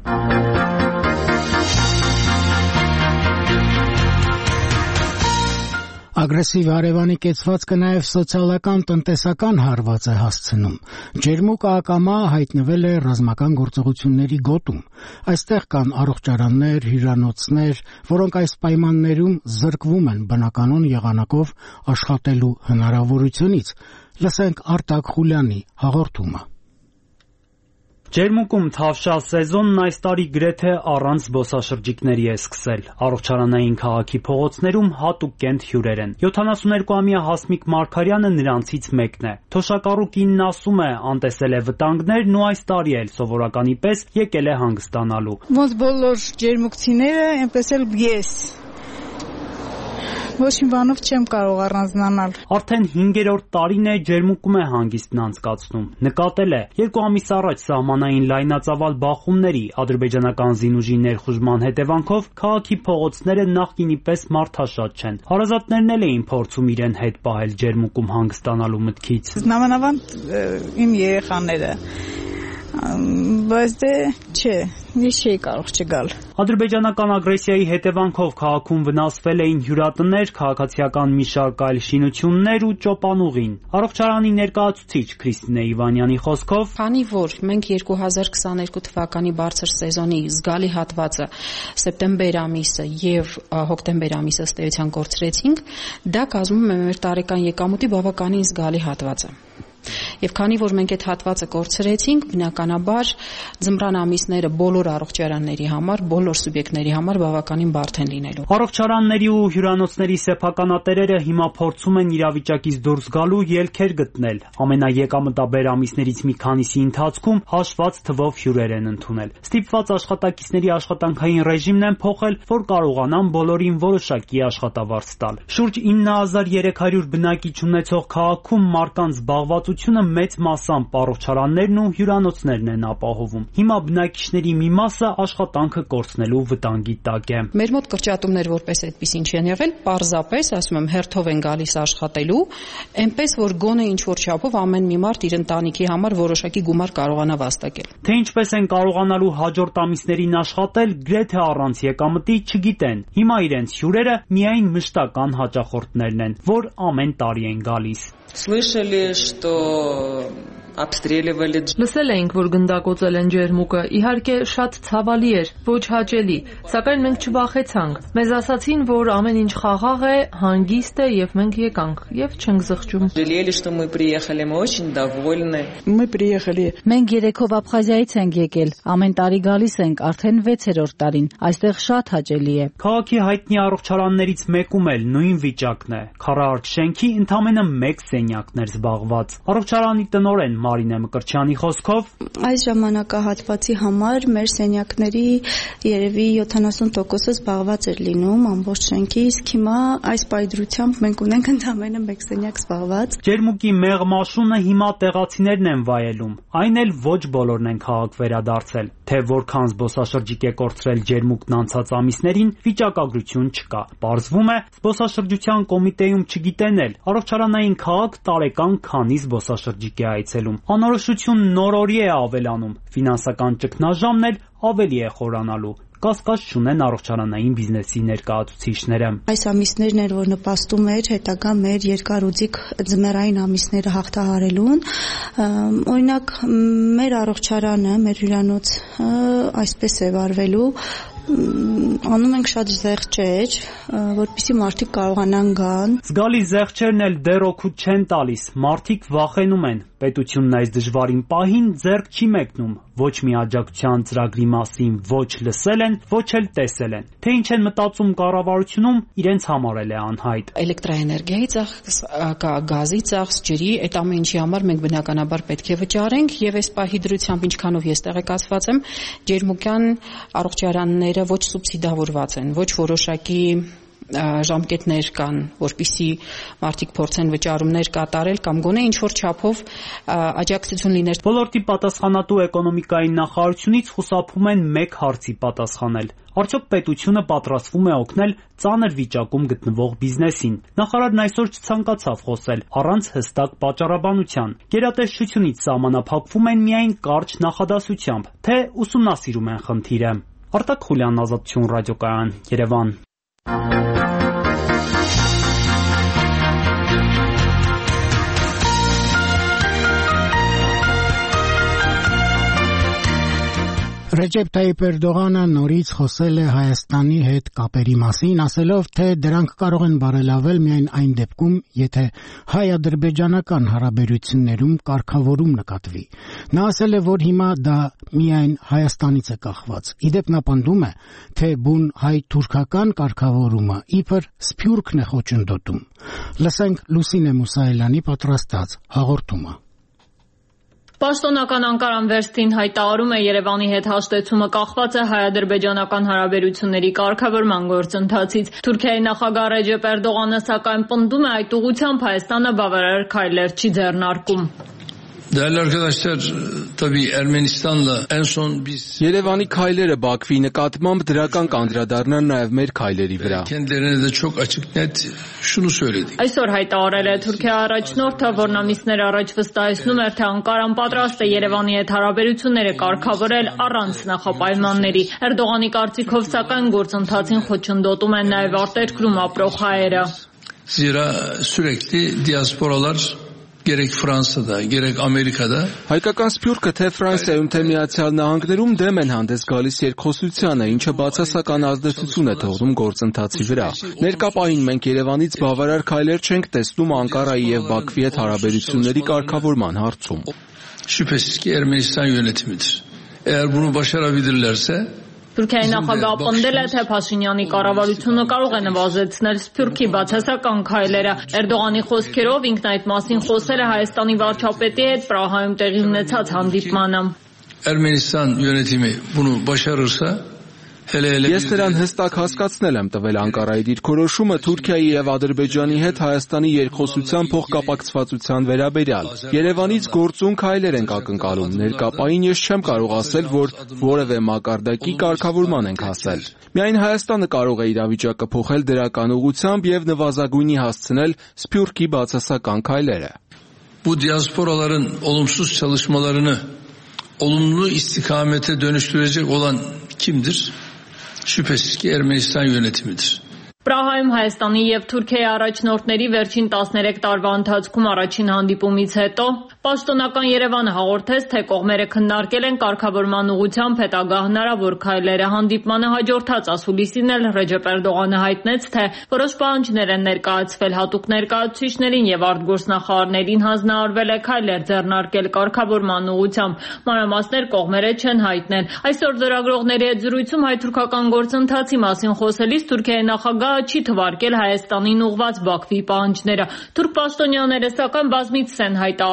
Ագրեսիվ հարևանի կեցվածքը նաև սոցիալական տնտեսական հարված է հասցնում։ Ջերմուկը ակամա հայտնվել է ռազմական գործողությունների գոտում։ Այստեղ կան առողջարաններ, հյուրանոցներ, որոնք այս պայմաններում զրկվում են բնականon եղանակով աշխատելու հնարավորությունից։ Լսենք Արտակ Խուլյանի հաղորդումը։ Ջերմուկում թավշյալ սեզոնն այս տարի գրեթե առանց զբոսաշրջիկների է սկսել։ Առողջարանային քաղաքի փողոցներում հատուկ կենտ հյուրեր են։ յոթանասուներկուամյա Հասմիկ Մարգարյանը նրանցից մեկն է։ Թոշակառու կինն ասում է, անտեսել է վտանգներն ու այս տարի էլ սովորականի պես եկել է հանգստանալու։ Ոնց բոլոր ջերմուկցիները, այնպես էլ ես։ Ոչ մի բանով չեմ կարող առանձնանալ։ Արդեն հինգերորդ տարին է ջերմուկում է հանգիստն անցկացնում։ Նկատել է, երկու ամիս առաջ սահմանային լայնածավալ բախումների ադրբեջանական զինուժի ներխուժման հետևանքով քաղաքի փողոցները նախկինի պես մարդաշատ չեն։ Հարազատներն էլ էին փորձում իրեն հետ պահել ջերմուկում հանգստանալու մտքից։ Նամանավանդ իմ երեխաները, բայց դե չէ, ես չէի կարող չգալ։ Ադրբեջանական ագրեսիայի հետևանքով քաղաքում վնասվել էին հյուրատներ, քաղաքացիական մի շարք այլ շինություններ ու ճոպանուղին։ Առողջարանի ներկայացուցիչ Քրիստինե Իվանյանի խոսքով, քանի որ մենք երկու հազար քսաներկու թվականի բարձր սեզոնի զգալի հատվածը սեպտեմբեր ամիսը եւ հոկտեմբեր ամիսը ըստ էության կորցրեցինք, դա կազմում է մեր տարեկան եկամուտի բավականին զգալի հատվածը։ Եվ քանի որ մենք այդ հատվածը կորցրեցինք, բնականաբար ձմռան ամիսները բոլոր առողջարանների համար, բոլոր սուբյեկտների համար բավականին բարդ են լինելու։ Առողջարանների ու հյուրանոցների սեփականատերերը հիմա փորձում են իրավիճակից դուրս գալու ելքեր գտնել։ Ամենաեկամտաբեր ամիսներից մի քանիսի ընթացքում հաշված թվով հյուրեր են ընդունել։ Ստիպված աշխատակիցների աշխատանքային ռեժիմն են փոխել, որ կարողանան բոլորին որոշակի աշխատավարձ տալ։ Շուրջ ինը հազար երեք հարյուր բնակիչ ունեցող քաղաքում մարդկանց զբաղվածությունը մեծ մասամբ առողջարաններն ու հյուրանոցներն են ապահովում։ Հիմա բնակիչների մի մասը աշխատանքը կորցնելու վտանգի տակ է։ Մեր մոտ կրճատումներ որպես այդպեսին չեն եղել, պարզապես, ասում եմ, հերթով են գալիս աշխատելու, այնպես որ գոնե ինչ որ չափով ամեն մի մարդ իր ընտանիքի համար որոշակի գումար կարողանա վաստակել։ Թե ինչպես են կարողանալու հաջորդ ամիսներին աշխատել, գրեթե առանց եկամտի չգիտեն։ Հիմա իրենց հյուրերը միայն մշտական հաճախորդներն են, որ ամեն տարի են գալիս։ Слышали, что обстреливали. Լսել էինք, որ գնդակոծել են ջերմուկը, իհարկե շատ ցավալի էր, ոչ հաճելի, սակայն մենք չվախեցանք։ Մեզ ասացին, որ ամեն ինչ խաղաղ է, հանգիստ է եւ մենք եկանք եւ չենք զղջում։ Жалели, что мы приехали, мы очень довольны. Мы приехали. Մենք երեքով Աբխազիայից ենք եկել, ամեն տարի գալիս ենք, արդեն վեցերորդ տարին։ Այստեղ շատ հաճելի է։ Քաղաքի հայտնի առողջարաններից մեկում էլ նույն վիճակն է։ Քառահարկ շենքի ընդամենը մեկ սենյակն էր զբաղված։ Առողջարանի տնօրեն Մարինե Մկրտչյանի խոսքով այս ժամանակահատվածի համար մեր սենյակների երևի յոթանասուն տոկոսը զբաղված էր լինում ամբողջ շենքի, իսկ հիմա այս պայծրությամբ մենք ունենք ընդամենը մեկ սենյակ զբաղված։ Ջերմուկի մեղմաշունը հիմա տեղացիներն են վայելում, այն էլ ոչ բոլորն են քաղաք վերադարձել, թե որքան զբոսաշրջիկ է կորցրել ջերմուկն անցած ամիսներին, վիճակագրություն չկա։ Պարզվում է, զբոսաշրջության կոմիտեում չգիտեն էլ, առողջարանային քաղաք տարեկան քանի զբոսաշրջիկ է այցելում։ Անորոշությունն օր-օրի է ավելանում, ֆինանսական ճգնաժամն էլ ավելի է խորանալու։ Կասկած չունեն առողջարանային բիզնեսի ներկայացուցիչները։ Այս ամիսներն էր, որ նպաստում էր հետագա մեր երկարուձիգ ձմեռային ամիսները հաղթահարելուն։ Օրինակ, մեր առողջարանը, մեր հյուրանոցը այսպես է վարվելու, անում ենք շատ զեղչեր, որպեսզի մարդիկ կարողանան գան։ Զգալի զեղչերն էլ դեռ օգուտ չեն տալիս, մարդիկ վախենում են։ Պետությունն այս դժվարին պահին ձեռք չի մեկնում, ոչ մի աջակցության ծրագրի մասին ոչ լսել են, ոչ էլ տեսել են։ Թե ինչ են մտածում կառավարությունում, իրենց համար էլ է անհայտ։ Էլեկտրաէներգիայի ծախս, գազի ծախս, ջրի, այդ ամեն ինչի համար մենք բնականաբար պետք է վճարենք եւ այս պահի դրությամբ ինչքանով ես տեղեկացված եմ, ջերմուկյան առողջարանները ոչ սուբսիդավորված են, ոչ որոշակի ժամկետներ կան, որպեսզի մարդիկ փորձեն վճարումներ կատարել կամ գոնե ինչ-որ չափով աջակցություն լիներ։ Ոլորտի պատասխանատու էկոնոմիկայի նախարարությունից խուսափում են մեկ հարցի պատասխանել։ Արդյոք պետությունը պատրաստվում է օգնել ծանր վիճակում գտնվող բիզնեսին։ Նախարարն այսօր չցանկացավ խոսել առանց հստակ պատճառաբանության։ Գերատեսչությունից սահմանափակվում են միայն կարճ նախադասությամբ, թե ուսումնասիրում են խնդիրը։ Արտակ Խուլյան, Ազատություն ռադիոկայան, Երևան։ Ռեջեփ Թայիպ Էրդողանը նորից խոսել է Հայաստանի հետ կապերի մասին, ասելով, թե դրանք կարող են բարելավել միայն այն դեպքում, եթե հայ-ադրբեջանական հարաբերություններում կարգավորում նկատվի։ Նա ասել է, որ հիմա դա միայն Հայաստանից է կախված։ Իդեպ նա պնդում է, թե բուն հայ-թուրքական կարգավորումը իբր սփյուռքն է խոչընդոտում։ Լսենք Լուսինե Մուսայելյանի պատրաստած հաղորդումը։ Պաշտոնական Անկարան վերստին հայտարարում է Երևանի հետ հաշտեցումը կախված է հայ-ադրբեջանական հարաբերությունների կարգավորման գործընթացից։ Թուրքիայի նախագահ Ռեջեփ Էրդողանը սակայն պնդում է այդ ուղղությամբ Հայաստանը բավարար քայլեր չի ձեռնարկում։ Değerli arkadaşlar, tabii Ermenistan'la en son biz Երևանի քայլերը Բաքվի նկատմամբ դրական կանդրադառնան նաև մեր քայլերի վրա։ Kendilerine de çok açık net şunu söyledik. Այսօր հայտարարել է Թուրքիա առաջնորդը, որն ամիսներ առաջ վստահեցնում էր, թե Անկարան պատրաստ է Երևանի հետ հարաբերությունները կարգավորել առանց նախապայմանների։ Էրդողանի կարծիքով սակայն գործընթացին խոչընդոտում են նաև արտերկրում ապրող հայերը։ Zira sürekli diasporalar gerek Fransa'da, gerek Amerika'da Հայկական սփյուռքը թե Ֆրանսիայում, թե Միացյալ Նահանգներում դեմ են հանդես գալիս երկխոսությանը, ինչը բացասական ազդեցություն է թողնում գործընթացի վրա։ Ներկա պահին մենք Երևանից բավարար քայլեր չենք տեսնում Անկարայի եւ Բաքվի հետ հարաբերությունների կարգավորման հարցում։ Şüphesiz ki Ermenistan yönetimidir. Eğer bunu başarabilirlerse Թուրքիայի նախագահը պնդել է, թե Փաշինյանի կառավարությունը կարող է նվազեցնել Սփյուռքի բացասական քայլերը։ Էրդողանի խոսքերով ինքն այդ մասին խոսել է Հայաստանի վարչապետի հետ Պրահայում տեղի ունեցած հանդիպմանը։ Ermenistan yönetimi bunu başarırsa Ես նրան հստակ հասկացնել եմ տվել Անկարայի դիրքորոշումը Թուրքիայի եւ Ադրբեջանի հետ Հայաստանի երկխոսության փոխկապակցվածության վերաբերյալ։ Երևանից գործուն քայլեր ենք ակնկալում։ Ներկապային ես չեմ կարող ասել, որ որևէ մակարդակի կարգավորման ենք հասել։ Միայն Հայաստանը կարող է իրավիճակը փոխել դրական ուղղությամբ եւ նվազագույնի հասցնել Սփյուռքի բացասական քայլերը։ Bu diasporaların olumsuz çalışmalarını olumlu istikamete dönüştürecek olan kimdir? Şüphesiz ki Ermenistan yönetimidir. Պրահայում Հայաստանի եւ Թուրքիայի առաջնորդների վերջին տասներեք տարվա ընթացքում առաջին հանդիպումից հետո պաշտոնական Երևանը հաղորդեց, թե կողմերը քննարկել են կարգավորման ուղղությամբ հետագա հնարավոր քայլերը։ Հանդիպմանը հաջորդած ասուլիսին էլ Ռեջեփ Էրդողանը հայտնեց, թե որոշ պահանջներ են ներկայացվել հատուկ ներկայացուցիչներին եւ արտգործնախարարներին հանձնարարվել է քայլեր ձեռնարկել կարգավորման ուղղությամբ։ Մանրամասներ կողմերը չեն հայտնել։ Այսօր լրագրողների հետ զրույցում հայ-թուրքական գործընթացի մասին խոսելիս Թուրքիայի նախագահ չի թվարկել Հայաստանին ուղղված Բաքվի պահանջները։ Թուրք պաշտոնյաները սակայն բազմիցս են հայտարարել, եթե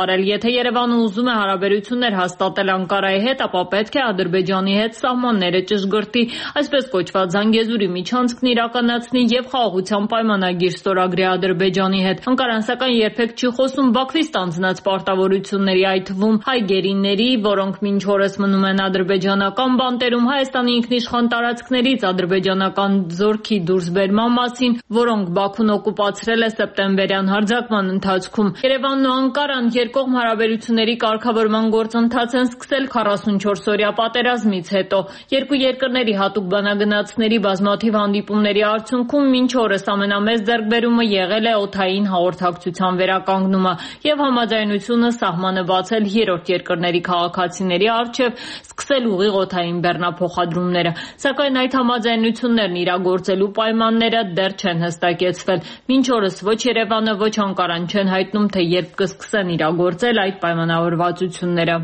Եթե Երևանը ուզում է հարաբերություններ հաստատել Անկարայի հետ, ապա պետք է Ադրբեջանի հետ սահմանները ճշգրտի, այսպես կոչված Զանգեզուրի միջանցքն իրականացնի եւ խաղաղության պայմանագիր ստորագրի Ադրբեջանի հետ։ Անկարան սակայն երբեք չի խոսում Բաքվից ստանձնած պարտավորությունների, այդ թվում հայ գերիների, որոնք մինչ օրս մնում են ադրբեջանական բանտերում, Հայաստանի ինքնիշխան տարածքներից ադրբեջանական զորքի դուրսբերման մասին, որոնք Բաքուն օկուպացրել է սեպտեմբերյան հարձակման ընթացքում։ Երևանն ու Անկարան երկկողմ հարաբերությունների կարգավորման գործընթաց են սկսել քառասունչորս-օրյա պատերազմից հետո։ Երկու երկրների հատուկ բանագնացների բազմաթիվ հանդիպումների արդյունքում մինչ օրս ամենամեծ ձեռքբերումը եղել է օդային հաղորդակցության վերականգնումը եւ համաձայնությունը սահմանը բացել երրորդ երկրների քաղաքացիների առջեւ, սկսել ուղիղ օդային բեռնափոխադրումները։ Սակայն այդ համաձայնություններն իրագործելու պայմանները դեռ չեն հստակեցվել։ Մինչ օրս ոչ Երևանը, ոչ Անկարան չեն հայտնում, թե երբ կսկսեն իրագործել այդ պայմանավորվածությունները։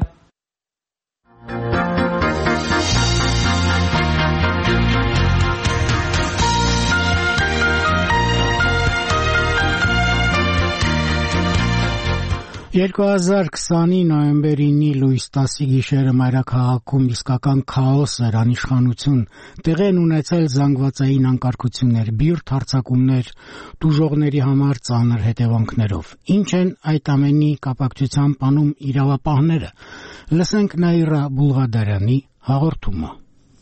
երկու հազար քսանի նոյեմբերի ինը լույս տասի գիշերը մայրաքաղաքում իսկական քաոս էր, անիշխանություն, տեղի են ունեցել զանգվածային անկարգություններ, բիրտ հարձակումներ, տուժողների համար ծանր հետևանքներով։ Ինչ են այդ ամենի կապակցությամբ անում իրավապահները։ Լսենք Նաիրա Բուլղադարյանի հաղորդումը։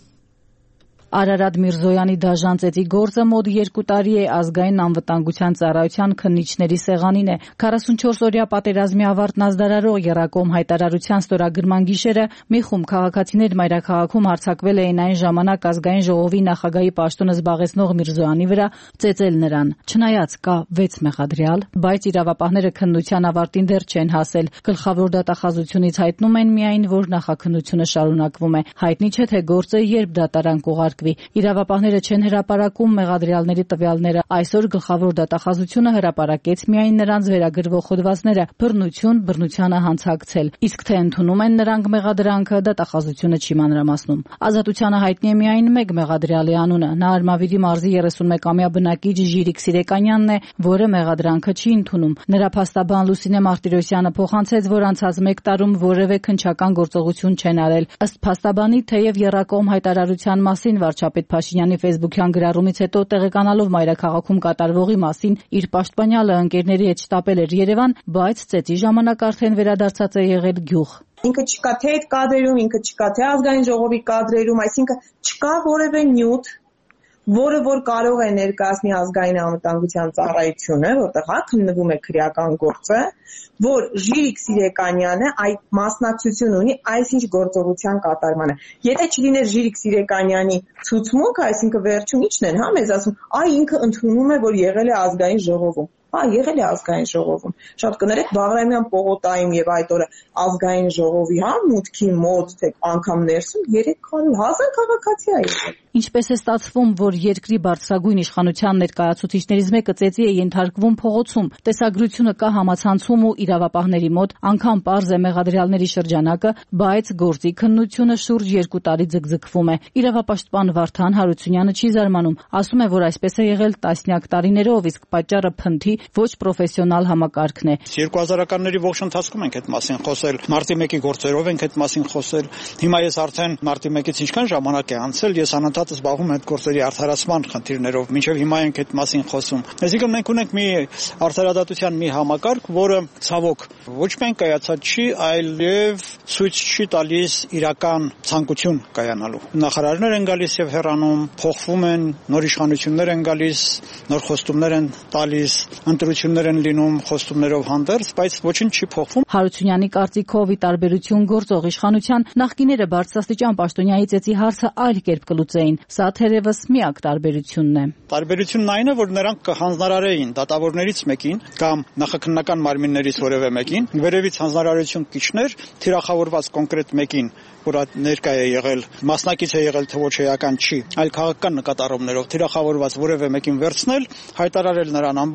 Արարատ Միրզոյանի դաժան ծեծի գործը մոտ երկու տարի է ազգային անվտանգության ծառայության քննիչների սեղանին է։ քառասունչորս-օրյա պատերազմի ավարտն ազդարարող եռակողմ հայտարարության ստորագրման գիշերը մի խումբ քաղաքացիներ մայրաքաղաքում հարձակվել էին այն ժամանակ ազգային ժողովի նախագահի պաշտոնը զբաղեցնող Միրզոյանի վրա, ծեծել նրան։ Չնայած կա վեց մեղադրյալ, բայց իրավապահները քննության ավարտին դեռ չեն հասել։ Գլխավոր դատախազությունից հայտնում են միայն, որ նախաքննությունը շարունակվում է։ Հայտնի չէ, թե գործը երբ դատարան կուղարկվի։ Իրավապահները չեն հրապարակում մեղադրյալների տվյալները։ Այսօր գլխավոր դատախազությունը հրապարակեց միայն նրանց վերագրվող հոդվածները՝ բռնություն, բռնությանը հանցակցել։ Իսկ թե ընդունում են նրանք մեղադրանքը, դատախազությունը չի մանրամասնում։ Ազատությանը հայտնի է միայն մեկ մեղադրյալի անունը։ Նա Արմավիրի մարզի երեսունմեկամյա բնակիչ Ժիրիկ Սիրեկանյանն է, որը մեղադրանքը չի ընդունում։ Նրա փաստաբան Լուսինե Մարտիրոսյանը փոխանցեց, որ անցած մեկ տարում որևէ քննչական գործողություն չեն արել։ Ըստ փաստաբանի, թեև եռակողմ հայտարարության մասին վարչապետ Փաշինյանի ֆեյսբուքյան գրառումից հետո տեղեկանալով մայրաքաղաքում կատարվողի մասին իր պաշտպանյալը ընկերների հետ շտապել էր Երևան, բայց ծեծի ժամանակ արդեն վերադարձած է եղել գյուղ։ Ինքը չկա թե այդ կադրերում, ինքը չկա թե ազգային ժողովի կադրերում, այսինքն չկա որևէ նյութ, որը որ կարող է ներկայացնի ազգային անվտանգության ծառայությունը, որտեղ հա քննվում է քրեական գործը, որ Ժիրիկ Սիրեկանյանը այդ մասնակցություն ունի այսինչ գործողության կատարմանը։ Եթե չլիներ Ժիրիկ Սիրեկանյանի ցուցմունքը, այսինքն վերջում ի՞նչն են, հա, մեզ ասում, այ ինքը ընդունում է, որ եղել է ազգային ժողովում։ Հա, եղել է ազգային ժողովում։ Շատ կներեք Բաղրամյան պողոտայում եւ այդ օրը ազգային ժողովի, հա, մուտքի մոտ, թե անգամ ներսում երեք հազար քաղաքացի է եղել։ Ինչպես է ստացվում, որ երկրի բարձրագույն իշխանության ներկայացուցիչներից մեկը ծեծի է ենթարկվում փողոցում, տեսագրությունը կա համացանցում ու իրավապահների մոտ, անգամ պարզ է մեղադրյալների շրջանակը, բայց գործի քննությունը շուրջ երկու տարի ձգձգվում է։ Իրավապաշտպան Վարդան Հարությունյանը չի զարմանում, ասում է, որ այսպես է եղել տասնյակ տարիներով, իսկ պատճառը փնթի ոչ պրոֆեսիոնալ համակարգն է։ երկու հազարականների ողջ ընթացքում ենք այդ մասին խոսել, մարտի մեկի գործերով ենք այդ մասին խոսել։ Հիմա ես արդեն մարտի մեկից ինչքան ժամանակ է անցել, ես անընդհատ զբաղվում եմ այդ գործերի արդարացման խնդիրներով, մինչև հիմա ենք այդ մասին խոսում։ Այսինքն մենք ունենք մի արդարադատության մի համակարգ, որը ցավոք ոչ միայն կայացած չի, այլև ցույց չի տալիս իրական ցանկություն կայանալու։ Նախարարներ են գալիս եւ հեռանում, փոխվում են, նոր իշխանություններ են գալիս, նոր խոստումներ են տալիս, ընտրություններ են լինում խոստումներով հանդերձ, բայց ոչինչ չի փոխվում։ Հարությունյանի կարծիքով ի տարբերություն գործող իշխանության նախկիները բարձրաստիճան պաշտոնյայի ծեծի հարցը այլ կերպ կլուծեին։ Սա թերևս միակ տարբերությունն է։ Տարբերությունն այն է, որ նրանք կհանձնարարեին դատավորներից մեկին կամ նախաքննական մարմիններից որևէ մեկին, վերևից հանձնարարություն կիչներ թիրախավորված կոնկրետ մեկին, որը ներկայ է եղել, մասնակից է եղել, թե ոչ էական չի, այլ քաղաքական նկատառումներով թիրախավորված որևէ մեկին վերցնել, հայտարարել նրան անբաստանյալ,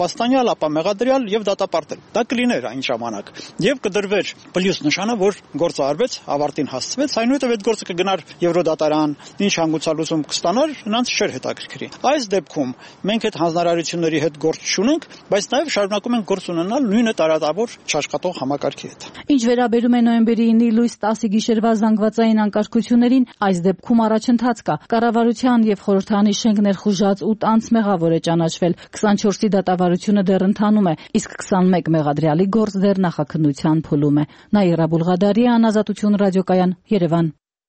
մեղադրյալ, ապա մեղադրյալ եւ դատապարտել։ Դա կլիներ այն ժամանակ։ Եվ կդրվեր պլյուս նշանը, որ գործը արվեց, ավարտին հասցվեց, այնուհետև այդ գործը կգնար Եվրոդատարան, ինչ հանգուցալուծում կստանար, նրանց չէր հետաքրքրի։ Այս դեպքում մենք այդ հանձնարարությունների հետ գործ չունենք, բայց նաեւ շարունակում ենք գործ ունենալ նույնը տարածավոր չաշխատող համակարգի հետ։ Ինչ վերաբերում է նոյեմբերի ինի լույս տասի գիշերվա զանգվածային անկարգություններին, այս դեպքում առաջընթաց կա։ Կառավարության եւ խորհրդանի շենքներ խուժած ութ անձ մեղավոր է ճանաչվել, քսանչորսի դատավարությունը դեռ ընթանում է, իսկ քսանմեկ մեղադրյալի գործ դեռ նախաքննության փուլում է։ Նաիրա Բուլղադարյան, Ազատություն ռադիոկայան, Երևան։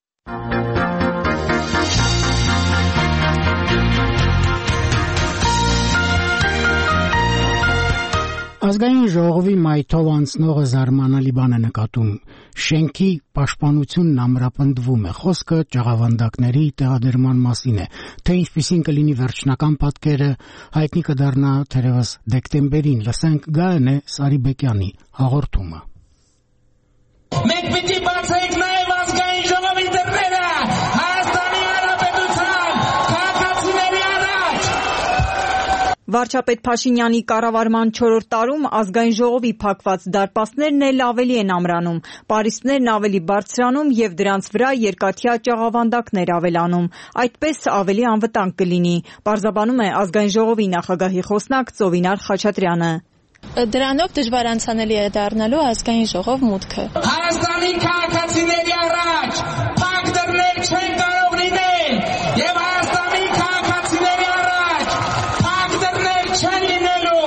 Ազգային ժողովի մայթով անցնողը զարմանալի բան է նկատում։ Շենքի պաշտպանությունն ամրապնդվում է։ Խոսքը ճաղավանդակների տեղադրման մասին է։ Թե ինչպիսին կլինի վերջնական պատկերը, հայտնի կդառնա թերևս դեկտեմբերին։ Լսենք Գայանե Սարիբեկյանի հաղորդումը։ Մենք պիտի բացենք նաև ազգային ժողովի դռները Հայաստանի Հանրապետության քաղաքացիների առաջ։ Վարչապետ Փաշինյանի կառավարման չորրորդ տարում ազգային ժողովի փակված դարպասներն էլ ավելի են ամրանում, պարիսպներն ավելի բարձրանում եւ դրանց վրա երկաթյա ճաղավանդակներ ավելանում։ Այդպես ավելի անվտանգ կլինի, պարզաբանում է ազգային ժողովի նախագահի խոսնակ Ծովինար Խաչատրյանը։ Դրանով դժվար անցանելի է դառնալու ազգային ժողով մուտքը։ Հայաստանի քաղաքացիների առաջ փակ դռներ չեն կարող լինել եւ Հայաստանի քաղաքացիների առաջ փակ դռներ չեն լինելու։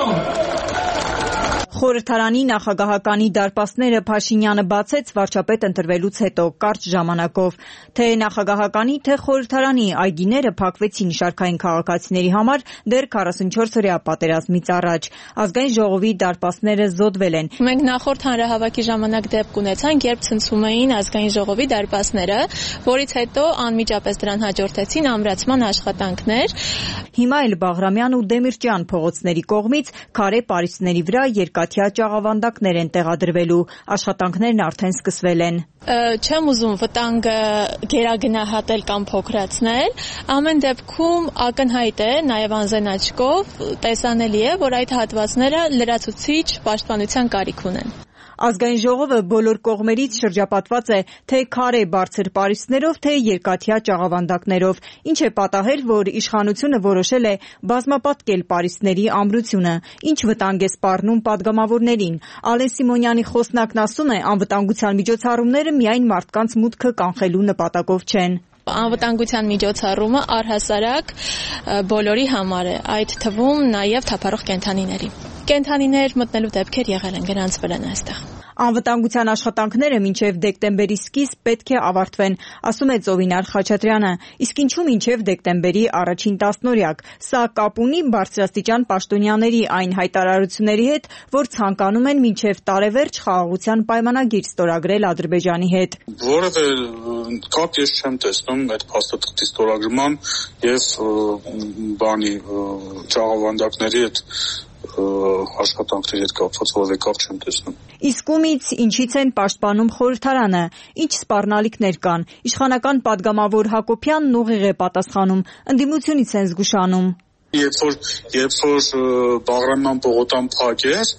Խորհրդարանի նախագահականի դարպասները Փաշինյանը բացեց վարչապետ ընտրվելուց հետո կարճ ժամանակով։ Թե նախագահականի, թե խորհրդարանի այգիները փակվեցին շարքային քաղաքացիների համար դեռ քառասունչորս-օրյա պատերազմից առաջ։ Ազգային ժողովի դարպասները զոդվել են։ Մենք նախորդ հանրահավաքի ժամանակ դեպք ունեցանք, երբ ցնցում էին ազգային ժողովի դարպասները, որից հետո անմիջապես դրան հաջորդեցին ամրացման աշխատանքներ։ Հիմա էլ Բաղրամյան ու Դեմիրճյան փողոցների կողմից քարե պարիսպների վրա երկաթյա ճաղավանդակներ են տեղադրվելու, աշխատանքներն արդեն սկսվել են։ Չեմ ուզում վտանգը գերագնահատել կամ փոքրացնել, ամեն դեպքում ակնհայտ է, նաև անզեն աչքով տեսանելի է, որ այդ հատվածները լրացուցիչ պաշտպանության կարիք ունեն։ Ազգային ժողովը բոլոր կողմերից շրջապատված է թե քարե բարձր պարիսպներով, թե երկաթյա ճաղավանդակներով, ինչ է պատահել, որ իշխանությունը որոշել է բազմապատկել պարիսպների ամրությունը, ինչ վտանգ է սպառնում պատգամավորներին։ Ալեն Սիմոնյանի խոսնակն ասում է, անվտանգության միջոցառումները միայն մարդկանց մուտքը կանխելու նպատակով չեն։ Անվտանգության միջոցառումը առհասարակ բոլորի համար է, այդ թվում նաև թափառող կենդանիների։ Կենդանիներ մտնելու դեպքեր եղել են, գրանցվել են այստեղ։ Անվտանգության աշխատանքները մինչև դեկտեմբերի սկիզբ պետք է ավարտվեն, ասում է Ծովինար Խաչատրյանը, իսկ ինչու մինչև դեկտեմբերի առաջին տասնօրյակ։ Սա կապ ունի բարձրաստիճան պաշտոնյաների այն հայտարարությունների հետ, որ ցանկանում են մինչև տարեվերջ խաղաղության պայմանագիր ստորագրել Ադրբեջանի հետ։ Որևէ կապ ես չեմ տեսնում այդ փաստաթղթի ստորագրման եւ բանի ճաղավանդակների հետ աշխատանքների հետ կապված որևէ կապ չեմ տեսնում։ Իսկ ումից ինչից են պաշտպանում խորհրդարանը, ինչ սպառնալիքներ կան։ Իշխանական падգամավոր Հակոբյանն ուղիղ է պատասխանում, ընդդիմությունից են զգուշանում։ Երբ որ երբ որ Բաղրամյան պողոտան փակ էր,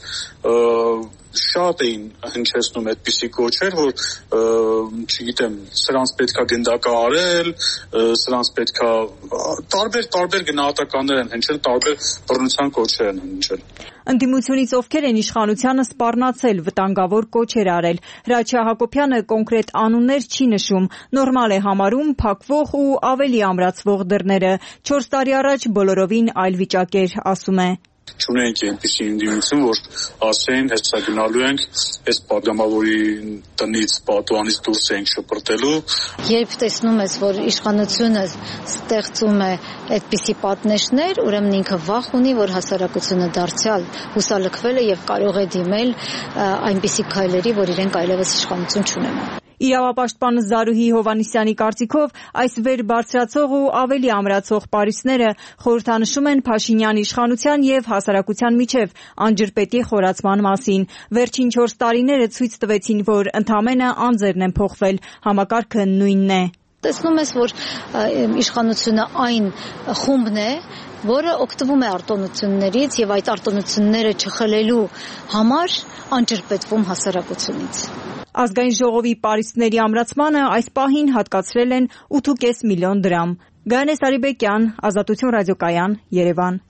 շատ էին հնչեցնում այդպիսի կոչեր, որ չգիտեմ, սրանց պետքա գնդակահարել, սրանց պետքա տարբեր տարբեր գնահատականներ են հնչել, տարբեր բռնության կոչեր են հնչել։ Ընդդիմությունից ովքեր են իշխանությանը սպառնացել, վտանգավոր կոչեր արել։ Հրաչյա Հակոբյանը կոնկրետ անուններ չի նշում, նորմալ է համարում փակվող ու ավելի ամրացվող դռները։ Չորս տարի առաջ բոլորովին այլ վիճակ էր, ասում է։ Չունենք այնպիսի ընդդիմություն, որ ասեն, հեսա գնալու ենք, այս падգամավորի տնից, պատուանից դուրս ենք շպրտելու։ Երբ տեսնում ես, որ իշխանությունը ստեղծում է այդպիսի պատնեշներ, ուրեմն ինքը վախ ունի, որ հասարակությունը դարձյալ հուսալքվել է եւ կարող է դիմել այնպիսի քայլերի, որ իրենք այլևս իշխանություն չունեն։ Իրավապաշտպան Զարուհի Հովհաննիսյանի կարծիքով այս վեր բարձրացող ու ավելի ամրացող պարիսպները խորհրդանշում են Փաշինյանի իշխանության եւ հասարակության միջև անջրպետի խորացման մասին։ Վերջին չորս տարիները ցույց տվեցին, որ ընդամենը անձերն են փոխվել, համակարգը նույնն է։ Տեսնում ես, որ իշխանությունը այն խումբն է, որը օգտվում է արտոնություններից եւ այդ արտոնությունները չխլելու համար անջրպետվում հասարակությունից։ Ազգային ժողովի պարիսպների ամրացմանը այս պահին հատկացրել են ութ ու կես միլիոն դրամ։ Գայանե Սարիբեկյան, Ազատություն ռադիոկայան, Երևան։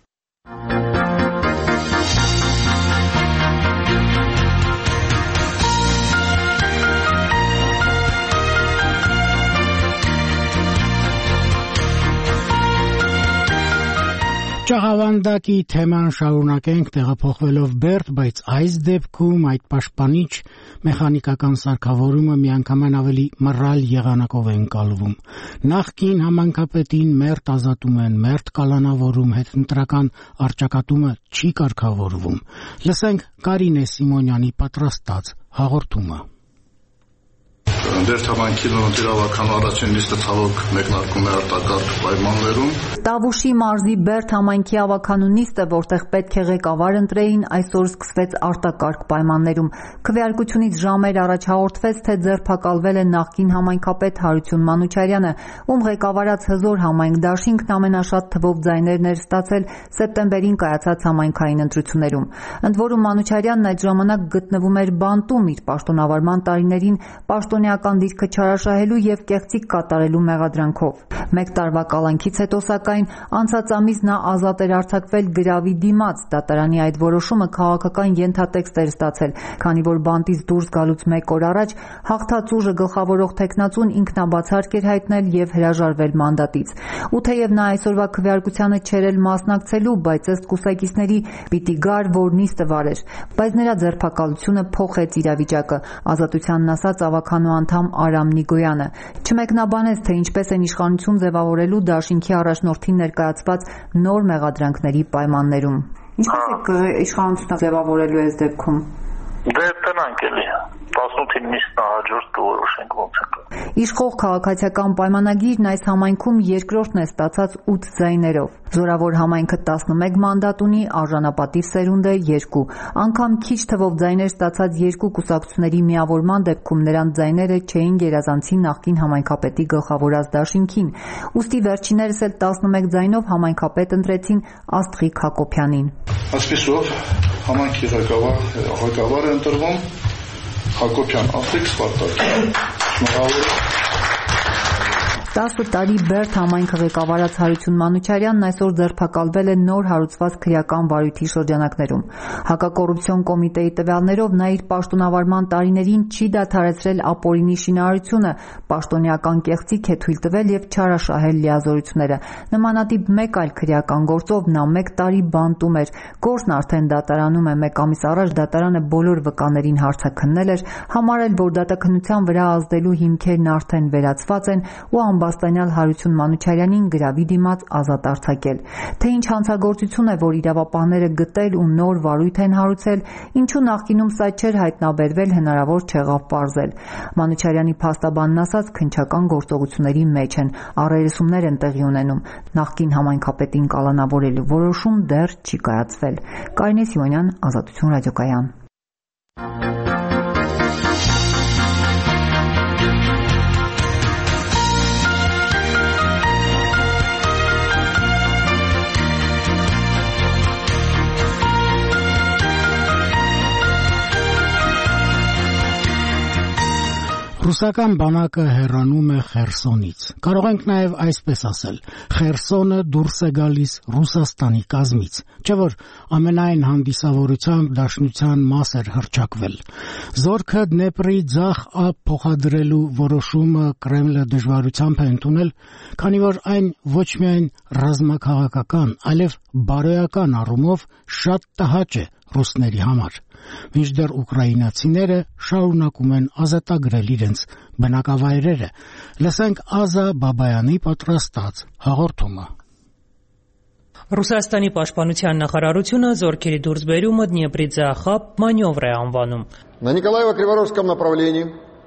Ճաղավանդակի թեման շարունակենք տեղափոխվելով Բերդ, բայց այս դեպքում այդ պաշտպանիչ մեխանիկական սարքավորումը միանգամայն ավելի մռայլ եղանակով է ընկալվում։ Նախկին համանքապետին մերթ ազատում են, մերթ կալանավորում, հետընտրական առճակատումը չի կարգավորվում։ Լսենք Կարինե Սիմոնյանի պատրաստած հաղորդումը։ Բերդ համայնքի նոտիրավական առաջին լիստը ցավոք մեկնարկում է արտակարգ պայմաններում։ Տավուշի մարզի Բերդ համայնքի ավականու նիստը, որտեղ պետք է ղեկավար ընտրեին, այսօր սկսվեց արտակարգ պայմաններում։ Քվեարկությունից ժամեր առաջ հաղորդվեց, թե ձերբակալվել է նախկին համայնքապետ Հարություն Մանուչարյանը, ում ղեկավարած հզոր համայնք դաշինքն ամենաշատ թվով ձայներն էր ստացել սեպտեմբերին կայացած համայնքային ընտրություններում։ Ընդ որում Մանուչարյանն այդ ժամանակ գտնվում էր բանտում իր պաշտոնավարման տարիներին պաշտոնյական դիրքը չարաշահելու եւ կեղծիք կատարելու մեղադրանքով։ Մեկ տարվա կալանքից հետո սակայն անցած ամիս նա ազատ էր արձակվել գրավի դիմաց։ Դատարանի այդ որոշումը քաղաքական ենթատեքստ էր ստացել, քանի որ բանտից դուրս գալուց մեկ օր առաջ հաղթած ուժը գլխավորող տեխնացուն ինքնաբացարկ էր հայտնել եւ հրաժարվել մանդատից։ Ու թեև նա այսօրվա քվեարկությանը չէր էլ մասնակցելու, բայց ըստ կուսակիցների պիտի գար, որ նիստը վարեր։ Բայց նրա ձերբակալությունը փոխեց իրավիճակը, Ազատությանն ասաց ավականու անդամ Արամ Նիգոյանը։ Չմեկնաբանեց, թե ինչպես են իշխանություն ձևավորելու դաշինքի առաջնորդին ներկայացված նոր մեղադրանքների պայմաններում։ Ինչպես է իշխանությունը ձևավորելու այս դեպքում։ Դե տնանք էլի տասնութին նիստն հաջորդ կորոշենք ոնց է։ Իշխող քաղաքացիական պայմանագիրն այս համայնքում երկրորդն է ստացած ութ ձայներով։ Զորավոր համայնքը տասնմեկ մանդատ ունի, արժանապատիվ սերունդը երկու։ Անգամ քիչ թվով ձայներ ստացած երկու կուսակցությունների միավորման դեպքում նրանց ձայները չէին գերազանցի նախկին համայնքապետի գլխավորած դաշինքին։ Ուստի վերջիններս էլ տասնմեկ ձայնով համայնքապետ ընտրեցին Աստղիկ Հակոբյանին։ Այսպիսով համայնքի ղեկավար ղեկավար է ընտրվում Հակոբյան Աստղիկ Սպարտակյան։ Շնորհավոր տասը տարի Բերդ համայնքը ղեկավարած Հարություն Մանուչարյանն այսօր ձերբակալվել է նոր հարուցված քրեական վարույթի շրջանակներում։ Հակակոռուպցիոն կոմիտեի տվյալներով նա իր պաշտոնավարման տարիներին չի դադարեցրել ապօրինի շինարարությունը, պաշտոնյական կեղծիք է թույլ տվել եւ չարաշահել լիազորությունները։ Նմանատիպ մեկ այլ քրեական գործով նա մեկ տարի բանտում էր։ Գործն արդեն դատարանում է։ Մեկ ամիս առաջ դատարանը բոլոր վկաներին հարցաքննել էր, համարել, որ դատաքննության վրա ազդելու հիմքերն արդեն վերացված են ու Բաստանյալ Հարություն Մանուչարյանին գրավի դիմաց ազատ արձակել։ Թե ինչ հանցագործություն է, որ իրավապահները գտել ու նոր վարույթ են հարուցել, ինչու նախկինում սա չէր հայտնաբերվել, հնարավոր չեղավ պարզել։ Մանուչարյանի փաստաբանն ասաց, քննչական գործողությունների մեջ են, առերեսումներ են տեղի ունենում։ Նախկին համայնքապետին կալանավորելու որոշում դեռ չի կայացվել։ Կարինե Սիմոնյան, Ազատություն ռադիոկայան։ Ռուսական բանակը հեռանում է Խերսոնից։ Կարող ենք նաև այսպես ասել. Խերսոնը դուրս է գալիս Ռուսաստանի կազմից, չէ՞ որ ամենայն հանդիսավորությամբ դաշնության մաս էր հռչակվել։ Զորքը Դնեպրի ձախ ափ փոխադրելու որոշումը Կրեմլը դժվարությամբ է ընդունել, քանի որ այն ոչ միայն ռազմաքաղաքական, այլև բարոյական առումով շատ տհաճ է ռուսների համար։ Մինչդեռ ուկրաինացիները շարունակում են ազատագրել իրենց բնակավայրերը։ Լսենք Ազա Բաբայանի պատրաստած հաղորդումը։ Ռուսաստանի պաշտպանության նախարարությունը զորքերի դուրսբերումը Դնեպրի ձախ ափ մանևր է անվանում։ На Николаево-Криворожском направлении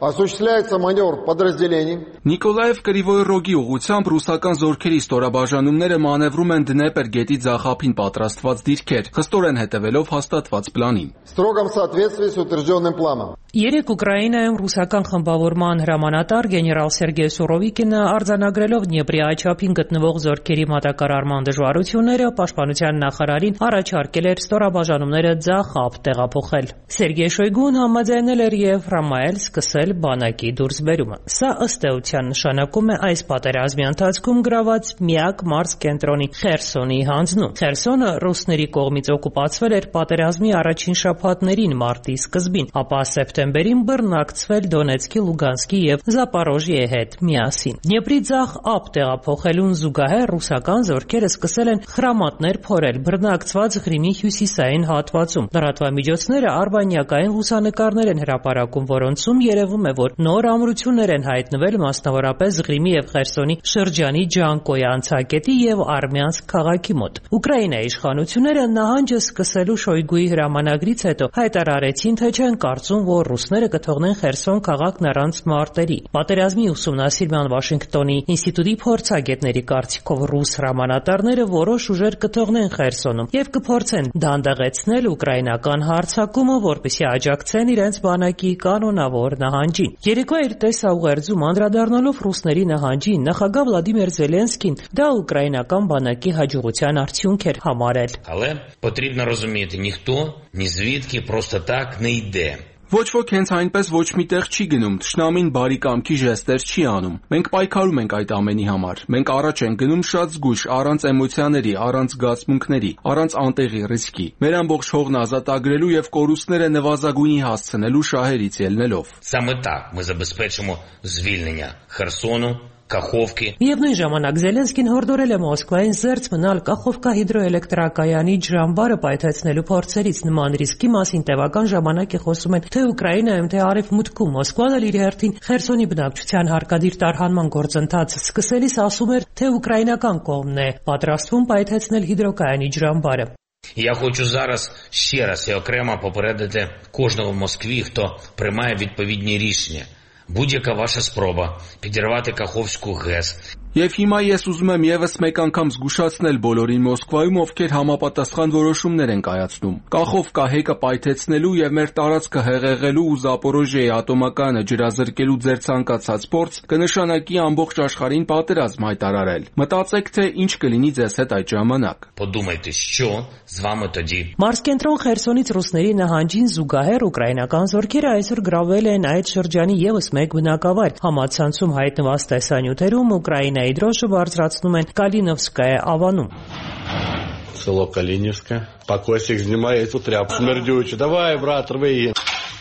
осуществляется маневр подразделений. Նիկոլաև Կրիվոյի ռոգի ուղղությամբ ռուսական զորքերի ստորաբաժանումները մանևրում են Դնեպր գետի ձախափին պատրաստված դիրքեր, խստորեն հետևելով հաստատված պլանին։ В строгом соответствии с утвержденным планом. Երեք Ուկրաինայում ռուսական խմբավորման հրամանատար գեներալ Սերգեյ Սուրովիկինը արձանագրելով Դնեպրի այչափին գտնվող զորքերի մատակարարման դժվարությունները պաշտպանության նախարարին առաջարկել էր ստորաբաժանումները ձախապ տեղափոխել։ Սերգեյ Շոյգուն համաձայնել էր եւ հրամայել սկսել բանակի դուրսբերումը։ Սա ըստ էության նշանակում է այս պատերազմի ընթացքում գրաված միակ մարզ կենտրոնի Խերսոնի հանձնում։ Խերսոնը ռուսների կողմից օկուպացվել էր պատերազմի առաջին շաբաթներին մարտի սկզբին, ապա սեպտեմբերին բռնակցվել Դոնեցկի, Լուգանսկի եւ Զապորոժիեի հետ միասին։ Դնեպրի ձախ ափ տեղափոխելուն զուգահեռ ռուսական զորքերը սկսել են խրամատներ փորել բռնակցված Ղրիմի հյուսիսային հատվածում։ Լրատվամիջոցները արբանյակային լուսանկարներ են հրապարակում, որոնցում երևում է, որ նոր ամրություններ են հայտնվել մասնավորապես Ղրիմի եւ Խերսոնի շրջանի Ջանկոյի անցակետի եւ Արմյանսկ քաղաքի մոտ։ Ուկրաինայի իշխանությունները նահանջը սկսելու Շոյգուի հրամանագրից հետո հայտարարեցին, թե չեն կարծում, որ ռուսները կթողնեն Խերսոն քաղաքն առանց մարտերի։ Պատերազմի ուսումնասիրման Վաշինգտոնի ինստիտուտի փորձագետների կարծիքով ռուս հրամանատարները որոշ ուժեր կթողնեն Խերսոնում եւ կփորձեն դանդաղեցնել ուկրաինական հարձակումը, որպեսզի աջակցեն իրենց բանակի կանոնավոր նահանջին։ Երեկո իր տեսաուղերձում անդրադառնալով ռուսների նահանջին նախագահ Վլադիմիր Զելենսկին դա ուկրաինական բանակի հաջողության արդյունք էր համարել։ Але потрібно розуміти, ніхто ні звідки просто так не йде. Ոչ ոք հենց այնպես ոչ միտեղ չի գնում, թշնամին բարի կամքի ժեստեր չի անում։ Մենք պայքարում ենք այդ ամենի համար։ Մենք առաջ ենք գնում շատ զգույշ, առանց էմոցիաների, առանց զգացմունքների, առանց անտեղի ռիսկի։ Մեր ամբողջ հողն ազատագրելու եւ կորուստները նվազագույնի հասցնելու շահերից ելնելով։ Саме так ми забезпечимо звільнення Херсону, Կախովկի։ Միևնույն ժամանակ Զելենսկին հորդորել է Մոսկվային զերծ մնալ Կախովկա հիդրոէլեկտրակայանի ջրամբարը պայթեցնելու փորձերից։ Նման ռիսկի մասին տևական ժամանակ է խոսում են թե Ուկրաինայում, թե Արևմուտքում։ Մոսկվան էլ իր հերթին Խերսոնի բնակչության հարկադիր տարհանման գործընթացը սկսելիս ասում էր, թե ուկրաինական կողմն է պատրաստվում պայթեցնել հիդրոկայանի ջրամբարը։ Я хочу зараз ще раз і окремо попередити кожного в Москві, хто приймає відповідні рішення. Будь-яка ваша спроба підірвати Каховську ГЕС. Եվ հիմա ես ուզում եմ եւս մեկ անգամ զգուշացնել բոլորին Մոսկվայում, ովքեր համապատասխան որոշումներ են կայացնում։ Կախովկա հեկը պայթեցնելու եւ մեր տարածքը հեղեղելու ու Զապորոժիեի ատոմակայանը ջրազրկելու ձեր ցանկացած փորձ կնշանակի ամբողջ աշխարհին պատերազմ հայտարարել։ Մտածեք, թե ինչ կլինի ձեզ հետ այդ ժամանակ։ Подумайте, що з вами тоді։ Մարզկենտրոն Խերսոնից ռուսների նահանջին զուգահեռ ուկրաինական զորքերը այսօր գրավել են այդ շրջանի եւս մեկ բնակավայր։ Համացանցում հայտնված տեսանյութերում Ուկրաինայի Դրոշը բարձրացնում են Կալինովսկայա ավանում։ Село Калиневское. Покосик снимай эту тряпку смердючую. Давай, брат, рви.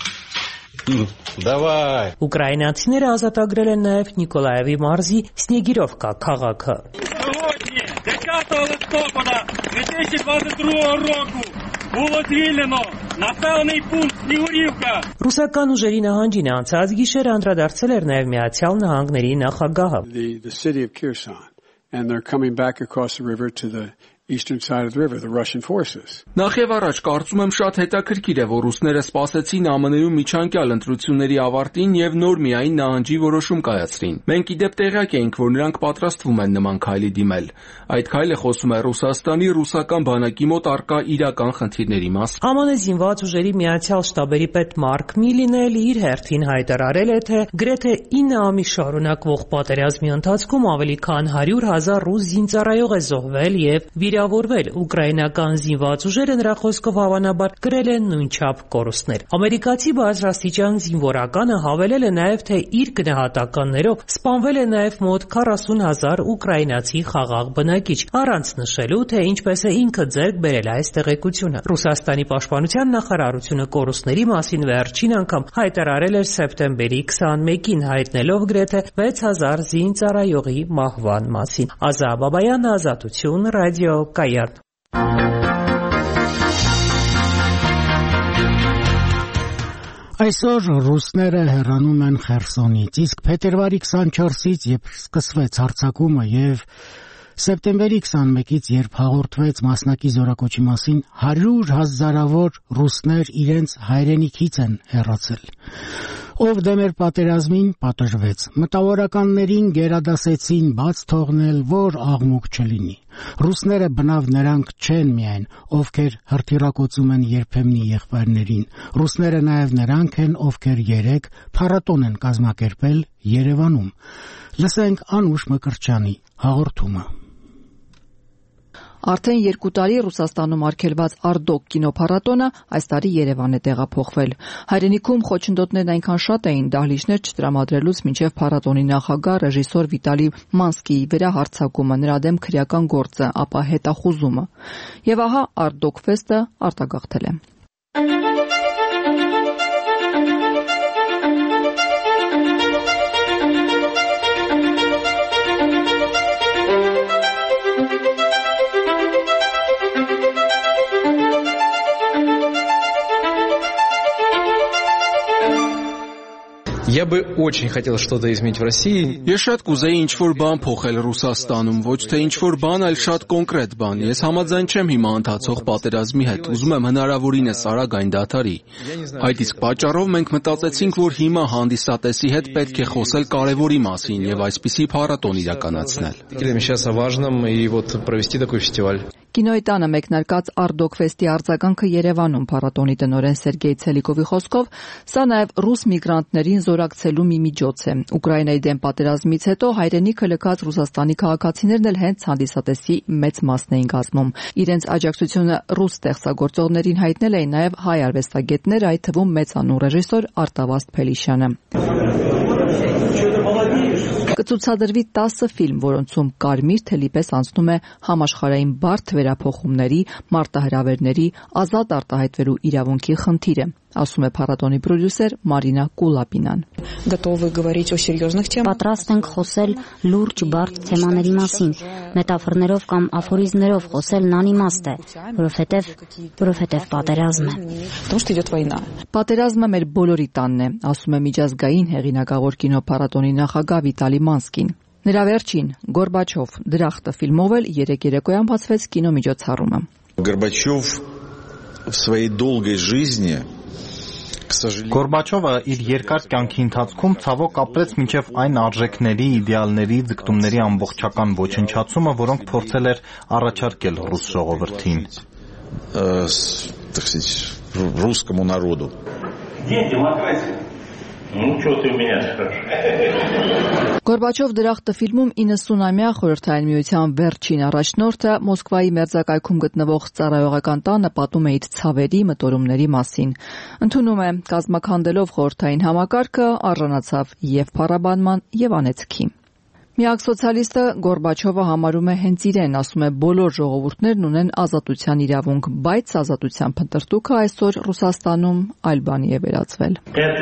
Давай. Ուկրաինացիները ազատագրել են նաև Նիկոլաևի մարզի Սնեգիրովկա քաղաքը։ Сьогодні, десятого листопада дві тисячі двадцять другого року, було звільнено населений пункт Снігурівка. Ռուսական ուժերի նահանջին անցած գիշեր անդրադարձել էր նաև Միացյալ Նահանգների նախագահը։ The, the city of Kherson, and they're coming back across the river to the eastern side of the river, the Russian forces. Նախ եւ առաջ կարծում եմ շատ հետաքրքիր է, որ ռուսները սպասեցին ԱՄՆ-ում միջանկյալ ընտրությունների ավարտին եւ նոր միայն նահանջի որոշում կայացրին։ Մենք իդեպ տեղյակ էինք, որ նրանք պատրաստվում են նման քայլի դիմել։ Այդ քայլը խոսում է Ռուսաստանի ռուսական բանակի մոտ առկա իրական խնդիրների մասին։ ԱՄՆ զինված ուժերի Միացյալ շտաբերի պետ Մարկ Միլին էլ իր հերթին հայտարարել է, թե գրեթե ինը ամիս շարունակվող պատերազմի ընթացքում ավելի քան հարյուր հազար ռուս զինծառայող է զոհվել եւ վիրավորվել։ Ուկրաինական զինված ուժերը նրա խոսքով հավանաբար կրել են նույնչափ կորուստներ։ Ամերիկացի բարձրաստիճան զինվորականը հավելել է նաև, թե իր գնահատականներով սպանվել է նաև մոտ քառասուն հազար ուկրաինացի խաղաղ բնակիչ, առանց նշելու, թե ինչպես է ինքը ձեռք բերել այս տեղեկությունը։ Ռուսաստանի պաշտպանության նախարարությունը կորուստների մասին վերջին անգամ հայտարարել էր սեպտեմբերի քսաներկին, հայտնելով գրեթե վեց հազար զինծառայողի մահվան մասին։ Ազա Բաբայան, Ազատություն, ռադիո Կայան։ Այսօր ռուսները հեռանում են Խերսոնից, իսկ փետրվարի քսանչորսից, երբ սկսվեց հարձակումը եւ սեպտեմբերի քսաներկից, երբ հաղորդվեց մասնակի զորակոչի մասին, հարյուր հազարավոր ռուսներ իրենց հայրենիքից են հեռացել։ Ով դեմ էր պատերազմին, պատժվեց։ Մտավորականներին գերադասեցին բաց թողնել, որ աղմուկ չլինի։ Ռուսները բնավ նրանք չեն միայն, ովքեր հրթիռակոծում են երբեմնի եղբայրներին։ Ռուսները նաև նրանք են, ովքեր երեք փառատոն են կազմակերպել Երևանում։ Լսենք Անուշ Մկրտչյանի հաղորդումը։ Արդեն երկու տարի Ռուսաստանում արգելված Արդոք կինոփառատոնը այս տարի Երևան է տեղափոխվել։ Հայրենիքում խոչընդոտներն այնքան շատ էին, դահլիճներ չտրամադրելուց մինչև փառատոնի նախագահ ռեժիսոր Վիտալի Մանսկիի վրա հարձակումը, նրա դեմ քրեական գործը, ապա հետախուզումը։ Եվ ահա Արդոք ֆեստը արտագաղթել է։ Я бы очень хотел что-то изменить в России. Ես շատ կուզեի ինչ-որ բան փոխել Ռուսաստանում, ոչ թե ինչ-որ բան, այլ շատ կոնկրետ բան։ Ես համաձայն չեմ հիմա ընթացող պատերազմի հետ, ուզում եմ հնարավորինս արագ այն դադարի։ Այդ իսկ պատճառով մենք մտածեցինք, որ հիմա հանդիսատեսի հետ պետք է խոսել կարևորի մասին եւ այսպիսի փառատոն իրականացնել։ Сейчас о важном и вот провести такой фестиваль. Կինոյի տանը մեկնարկած Արդոք ֆեստի արձագանքը Երևանում փառատոնի տնօրեն Սերգեյ Ցելիկովի խոսքով սա նաև ռուս միգրանտներին զորակցելու մի միջոց է։ Ուկրաինայի դեմ պատերազմից հետո հայրենիքը լքած Ռուսաստանի քաղաքացիներն էլ հենց հանդիսատեսի մեծ մասն էին կազմում։ Իրենց աջակցությունը ռուս ստեղծագործողներին հայտնել էին նաև հայ արվեստագետներ, այդ թվում մեծանուն ռեժիսոր Արտավազդ Փելիշյանը։ Կցուցադրվի տասը ֆիլմ, որոնցում կարմիր թելի պես անցնում է համաշխարհային բարդ վերափոխումների, մարտահրավերների, ազատ արտահայտվելու իրավունքի խնդիրը, ասում է փառատոնի պրոդյուսեր Մարինա Կուլապինան։ Պատրաստ ենք խոսել լուրջ բարդ թեմաների մասին, մետաֆորներով կամ աֆորիզմներով խոսելն անիմաստ է, որովհետև որովհետև պատերազմ է։ Պատերազմը մեր բոլորի տանն է, ասում է միջազգային հեղինակավոր կինոփառատոնի նախագահ Վիտալի Մանսկին։ Նրա վերջին Գորբաչով դրախտը ֆիլմով էլ երեք երեկոյան բացվեց կինոմիջոցառումը։ Գորբաչով в своей долгой жизни Գորբաչովը իր երկար կյանքի ընթացքում ցավոք ապրեց մինչև այն արժեքների, իդեալների, ձգտումների ամբողջական ոչնչացումը, որոնք փորձել էր առաջարկել ռուս ժողովրդին։ Так сказать, русскому народу. Где демократия? Ну, что ты у меня спрашиваешь? Գորբաչով դրախտը ֆիլմում իննսունամյա Խորհրդային Միության վերջին առաջնորդը Մոսկվայի մերձակայքում գտնվող ծառայողական տանը պատում է իր ցավերի մտորումների մասին։ Ընդունում է կազմաքանդելով խորհրդային համակարգը, արժանացավ եւ փառաբանման եւ անեծքի։ Միակ սոցիալիստը Գորբաչովը համարում է հենց իրեն, ասում է բոլոր ժողովուրդներն ունեն ազատության իրավունք, բայց ազատության փնտրտուքը այսօր Ռուսաստանում այլ բանի է վերածվել։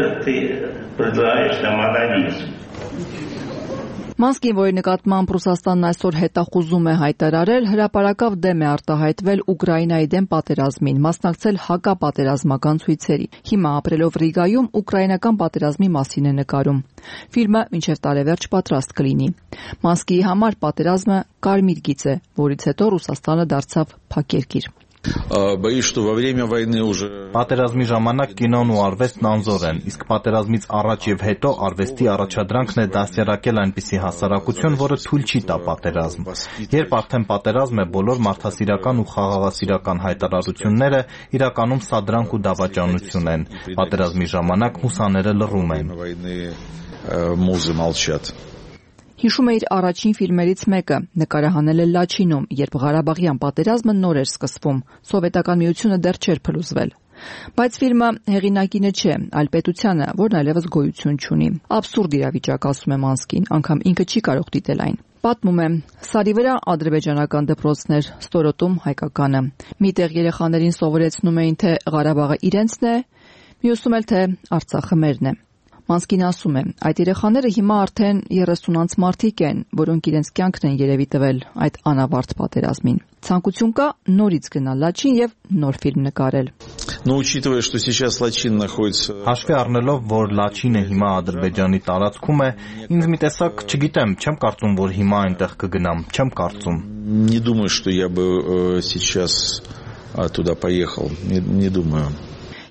Մանսկին, որի նկատմամբ Ռուսաստանն այսօր հետախուզում է հայտարարել, հրապարակավ դեմ է արտահայտվել Ուկրաինայի դեմ պատերազմին, մասնակցել հակապատերազմական ցույցերի։ Հիմա ապրելով Ռիգայում ուկրաինական պատերազմի մասին է нկարում։ Ֆիլմը մինչև տարեվերջ պատրաստ կլինի։ Մանսկիի համար պատերազմը կարմիր գիծ է, որից հետո Ռուսաստանը դարձավ փակ երկիր։ Боюсь, что во время войны уже Պատերազմի ժամանակ կինոն ու արվեստն անզոր են, իսկ պատերազմից առաջ եւ հետո արվեստի առաջադրանքն է դասերակել այնպիսի հասարակություն, որը թույլ չի տա պատերազմ։ Երբ արդեն պատերազմ է, բոլոր մարդասիրական ու խաղաղասիրական հայտարարությունները իրականում սադրանք ու դավաճանություն են։ Պատերազմի ժամանակ մուսաները լռում են։ Մուզы молчат. Հիշում է իր առաջին ֆիլմերից մեկը, նկարահանել է Լաչինում, երբ Ղարաբաղյան պատերազմը նոր էր սկսվում, Սովետական Միությունը դեռ չէր փլուզվել։ Բայց ֆիլմը հեղինակինը չէ, այլ պետությանը, որն այլևս գոյություն չունի։ Աբսուրդ իրավիճակ, ասում է Մանսկին, անգամ ինքը չի կարող դիտել այն։ Պատմում է. Սարի վրա ադրբեջանական դպրոցներ, ստորոտում հայկականը։ Միտեղ երեխաներին սովորեցնում էին, թե Ղարաբաղը իրենցն է, մյուսում էլ թե Արցախը մերն է։ Մանսկին ասում է, այդ երեխաները հիմա արդեն երեսուն անց մարդիկ են, որոնք իրենց կյանքն են երևի տվել այդ անավարտ պատերազմին։ Ցանկություն կա նորից գնալ Լաչին եւ նոր ֆիլմ նկարել։ Но учитывая, что сейчас Лачин находится Հաշվի առնելով, որ Լաչինը հիմա Ադրբեջանի տարածքում է, ինձ մի տեսակ, չգիտեմ, չեմ կարծում, որ հիմա այնտեղ կգնամ, չեմ կարծում։ Не думаю, что я бы сейчас туда поехал. Не, не думаю.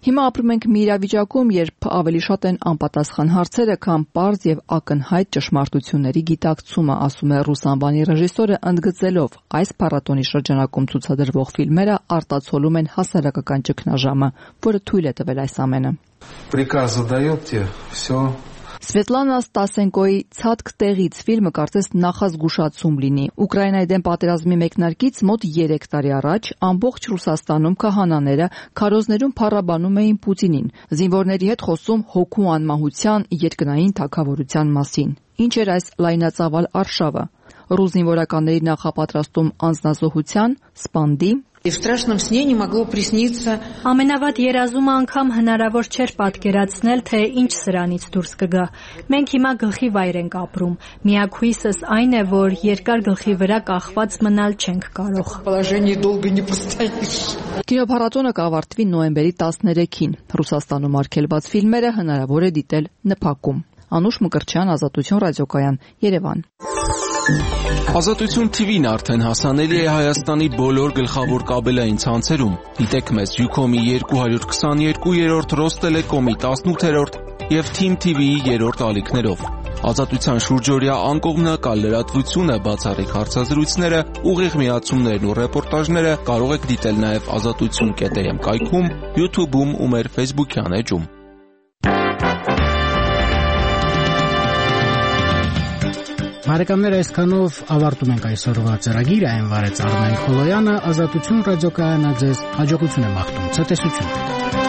Հիմա ապրում ենք մի իրավիճակում, երբ ավելի շատ են անպատասխան հարցերը, քան պարզ եւ ակնհայտ ճշմարտությունների գիտակցումը, ասում է ռուս անվանի ռեժիսորը, ընդգծելով այս փառատոնի շրջանակում ցուցադրվող ֆիլմերը արտացոլում են հասարակական ճգնաժամը, որը թույլ է տվել այս ամենը։ Приказ задаёте, всё. Սվետլանա Ստասենկոյի «Ցածկ տեղից» ֆիլմը կարծես նախազգուշացում լինի։ Ուկրաինայի դեմ պատերազմի մեկնարկից մոտ երեք տարի առաջ ամբողջ Ռուսաստանում քահանաները քարոզներում փառաբանում էին Պուտինին, զինվորների հետ խոսում հոգու անմահության, երկնային թագավորության մասին։ Ինչ էր այս լայնածավալ արշավը։ Ռուս զինվորականների նախապատրաստում անձնազոհության, սպանդի, Ամենավատ երազումը անգամ հնարավոր չէր պատկերացնել, թե ինչ սրանից դուրս կգա։ Մենք հիմա գլխի վայր ենք ապրում։ Միակ հույսս այն է, որ երկար գլխի վրա կախված մնալ չենք կարող։ Կինոփառատոնը կավարտվի նոյեմբերի տասներեքին։ Ռուսաստանում արգելված ֆիլմերը հնարավոր է դիտել ՆՓԱԿ-ում։ Անուշ Մկրտչյան, Ազատություն ռադիոկայան, Երևան։ Ազատություն թիվին արդեն հասանելի է Հայաստանի բոլոր գլխավոր կաբելային ցանցերում։ Դիտեք մեզ Յուքոմի երկու հարյուր քսաներկուերորդ, Ռոստելեկոմի տասնութերորդ եւ Թիմ թի վիի երրորդ ալիքներով։ Ազատության շուրջօրյա անկողմնակալ լրատվությունը, բացառիկ հարցազրույցները, ուղիղ միացումներն ու ռեպորտաժները կարող եք դիտել նաեւ ազատություն կետ էմ կայքում, YouTube-ում ու մեր Facebook-յան էջում։ Բարեկամներ, այսքանով ավարտում ենք այսօրվա ծրագիրը, այն վարեց Արմեն Խոլոյանը, Ազատություն ռադիոկայանը ձեզ հաջողություն է մաղթում, ցտեսություն։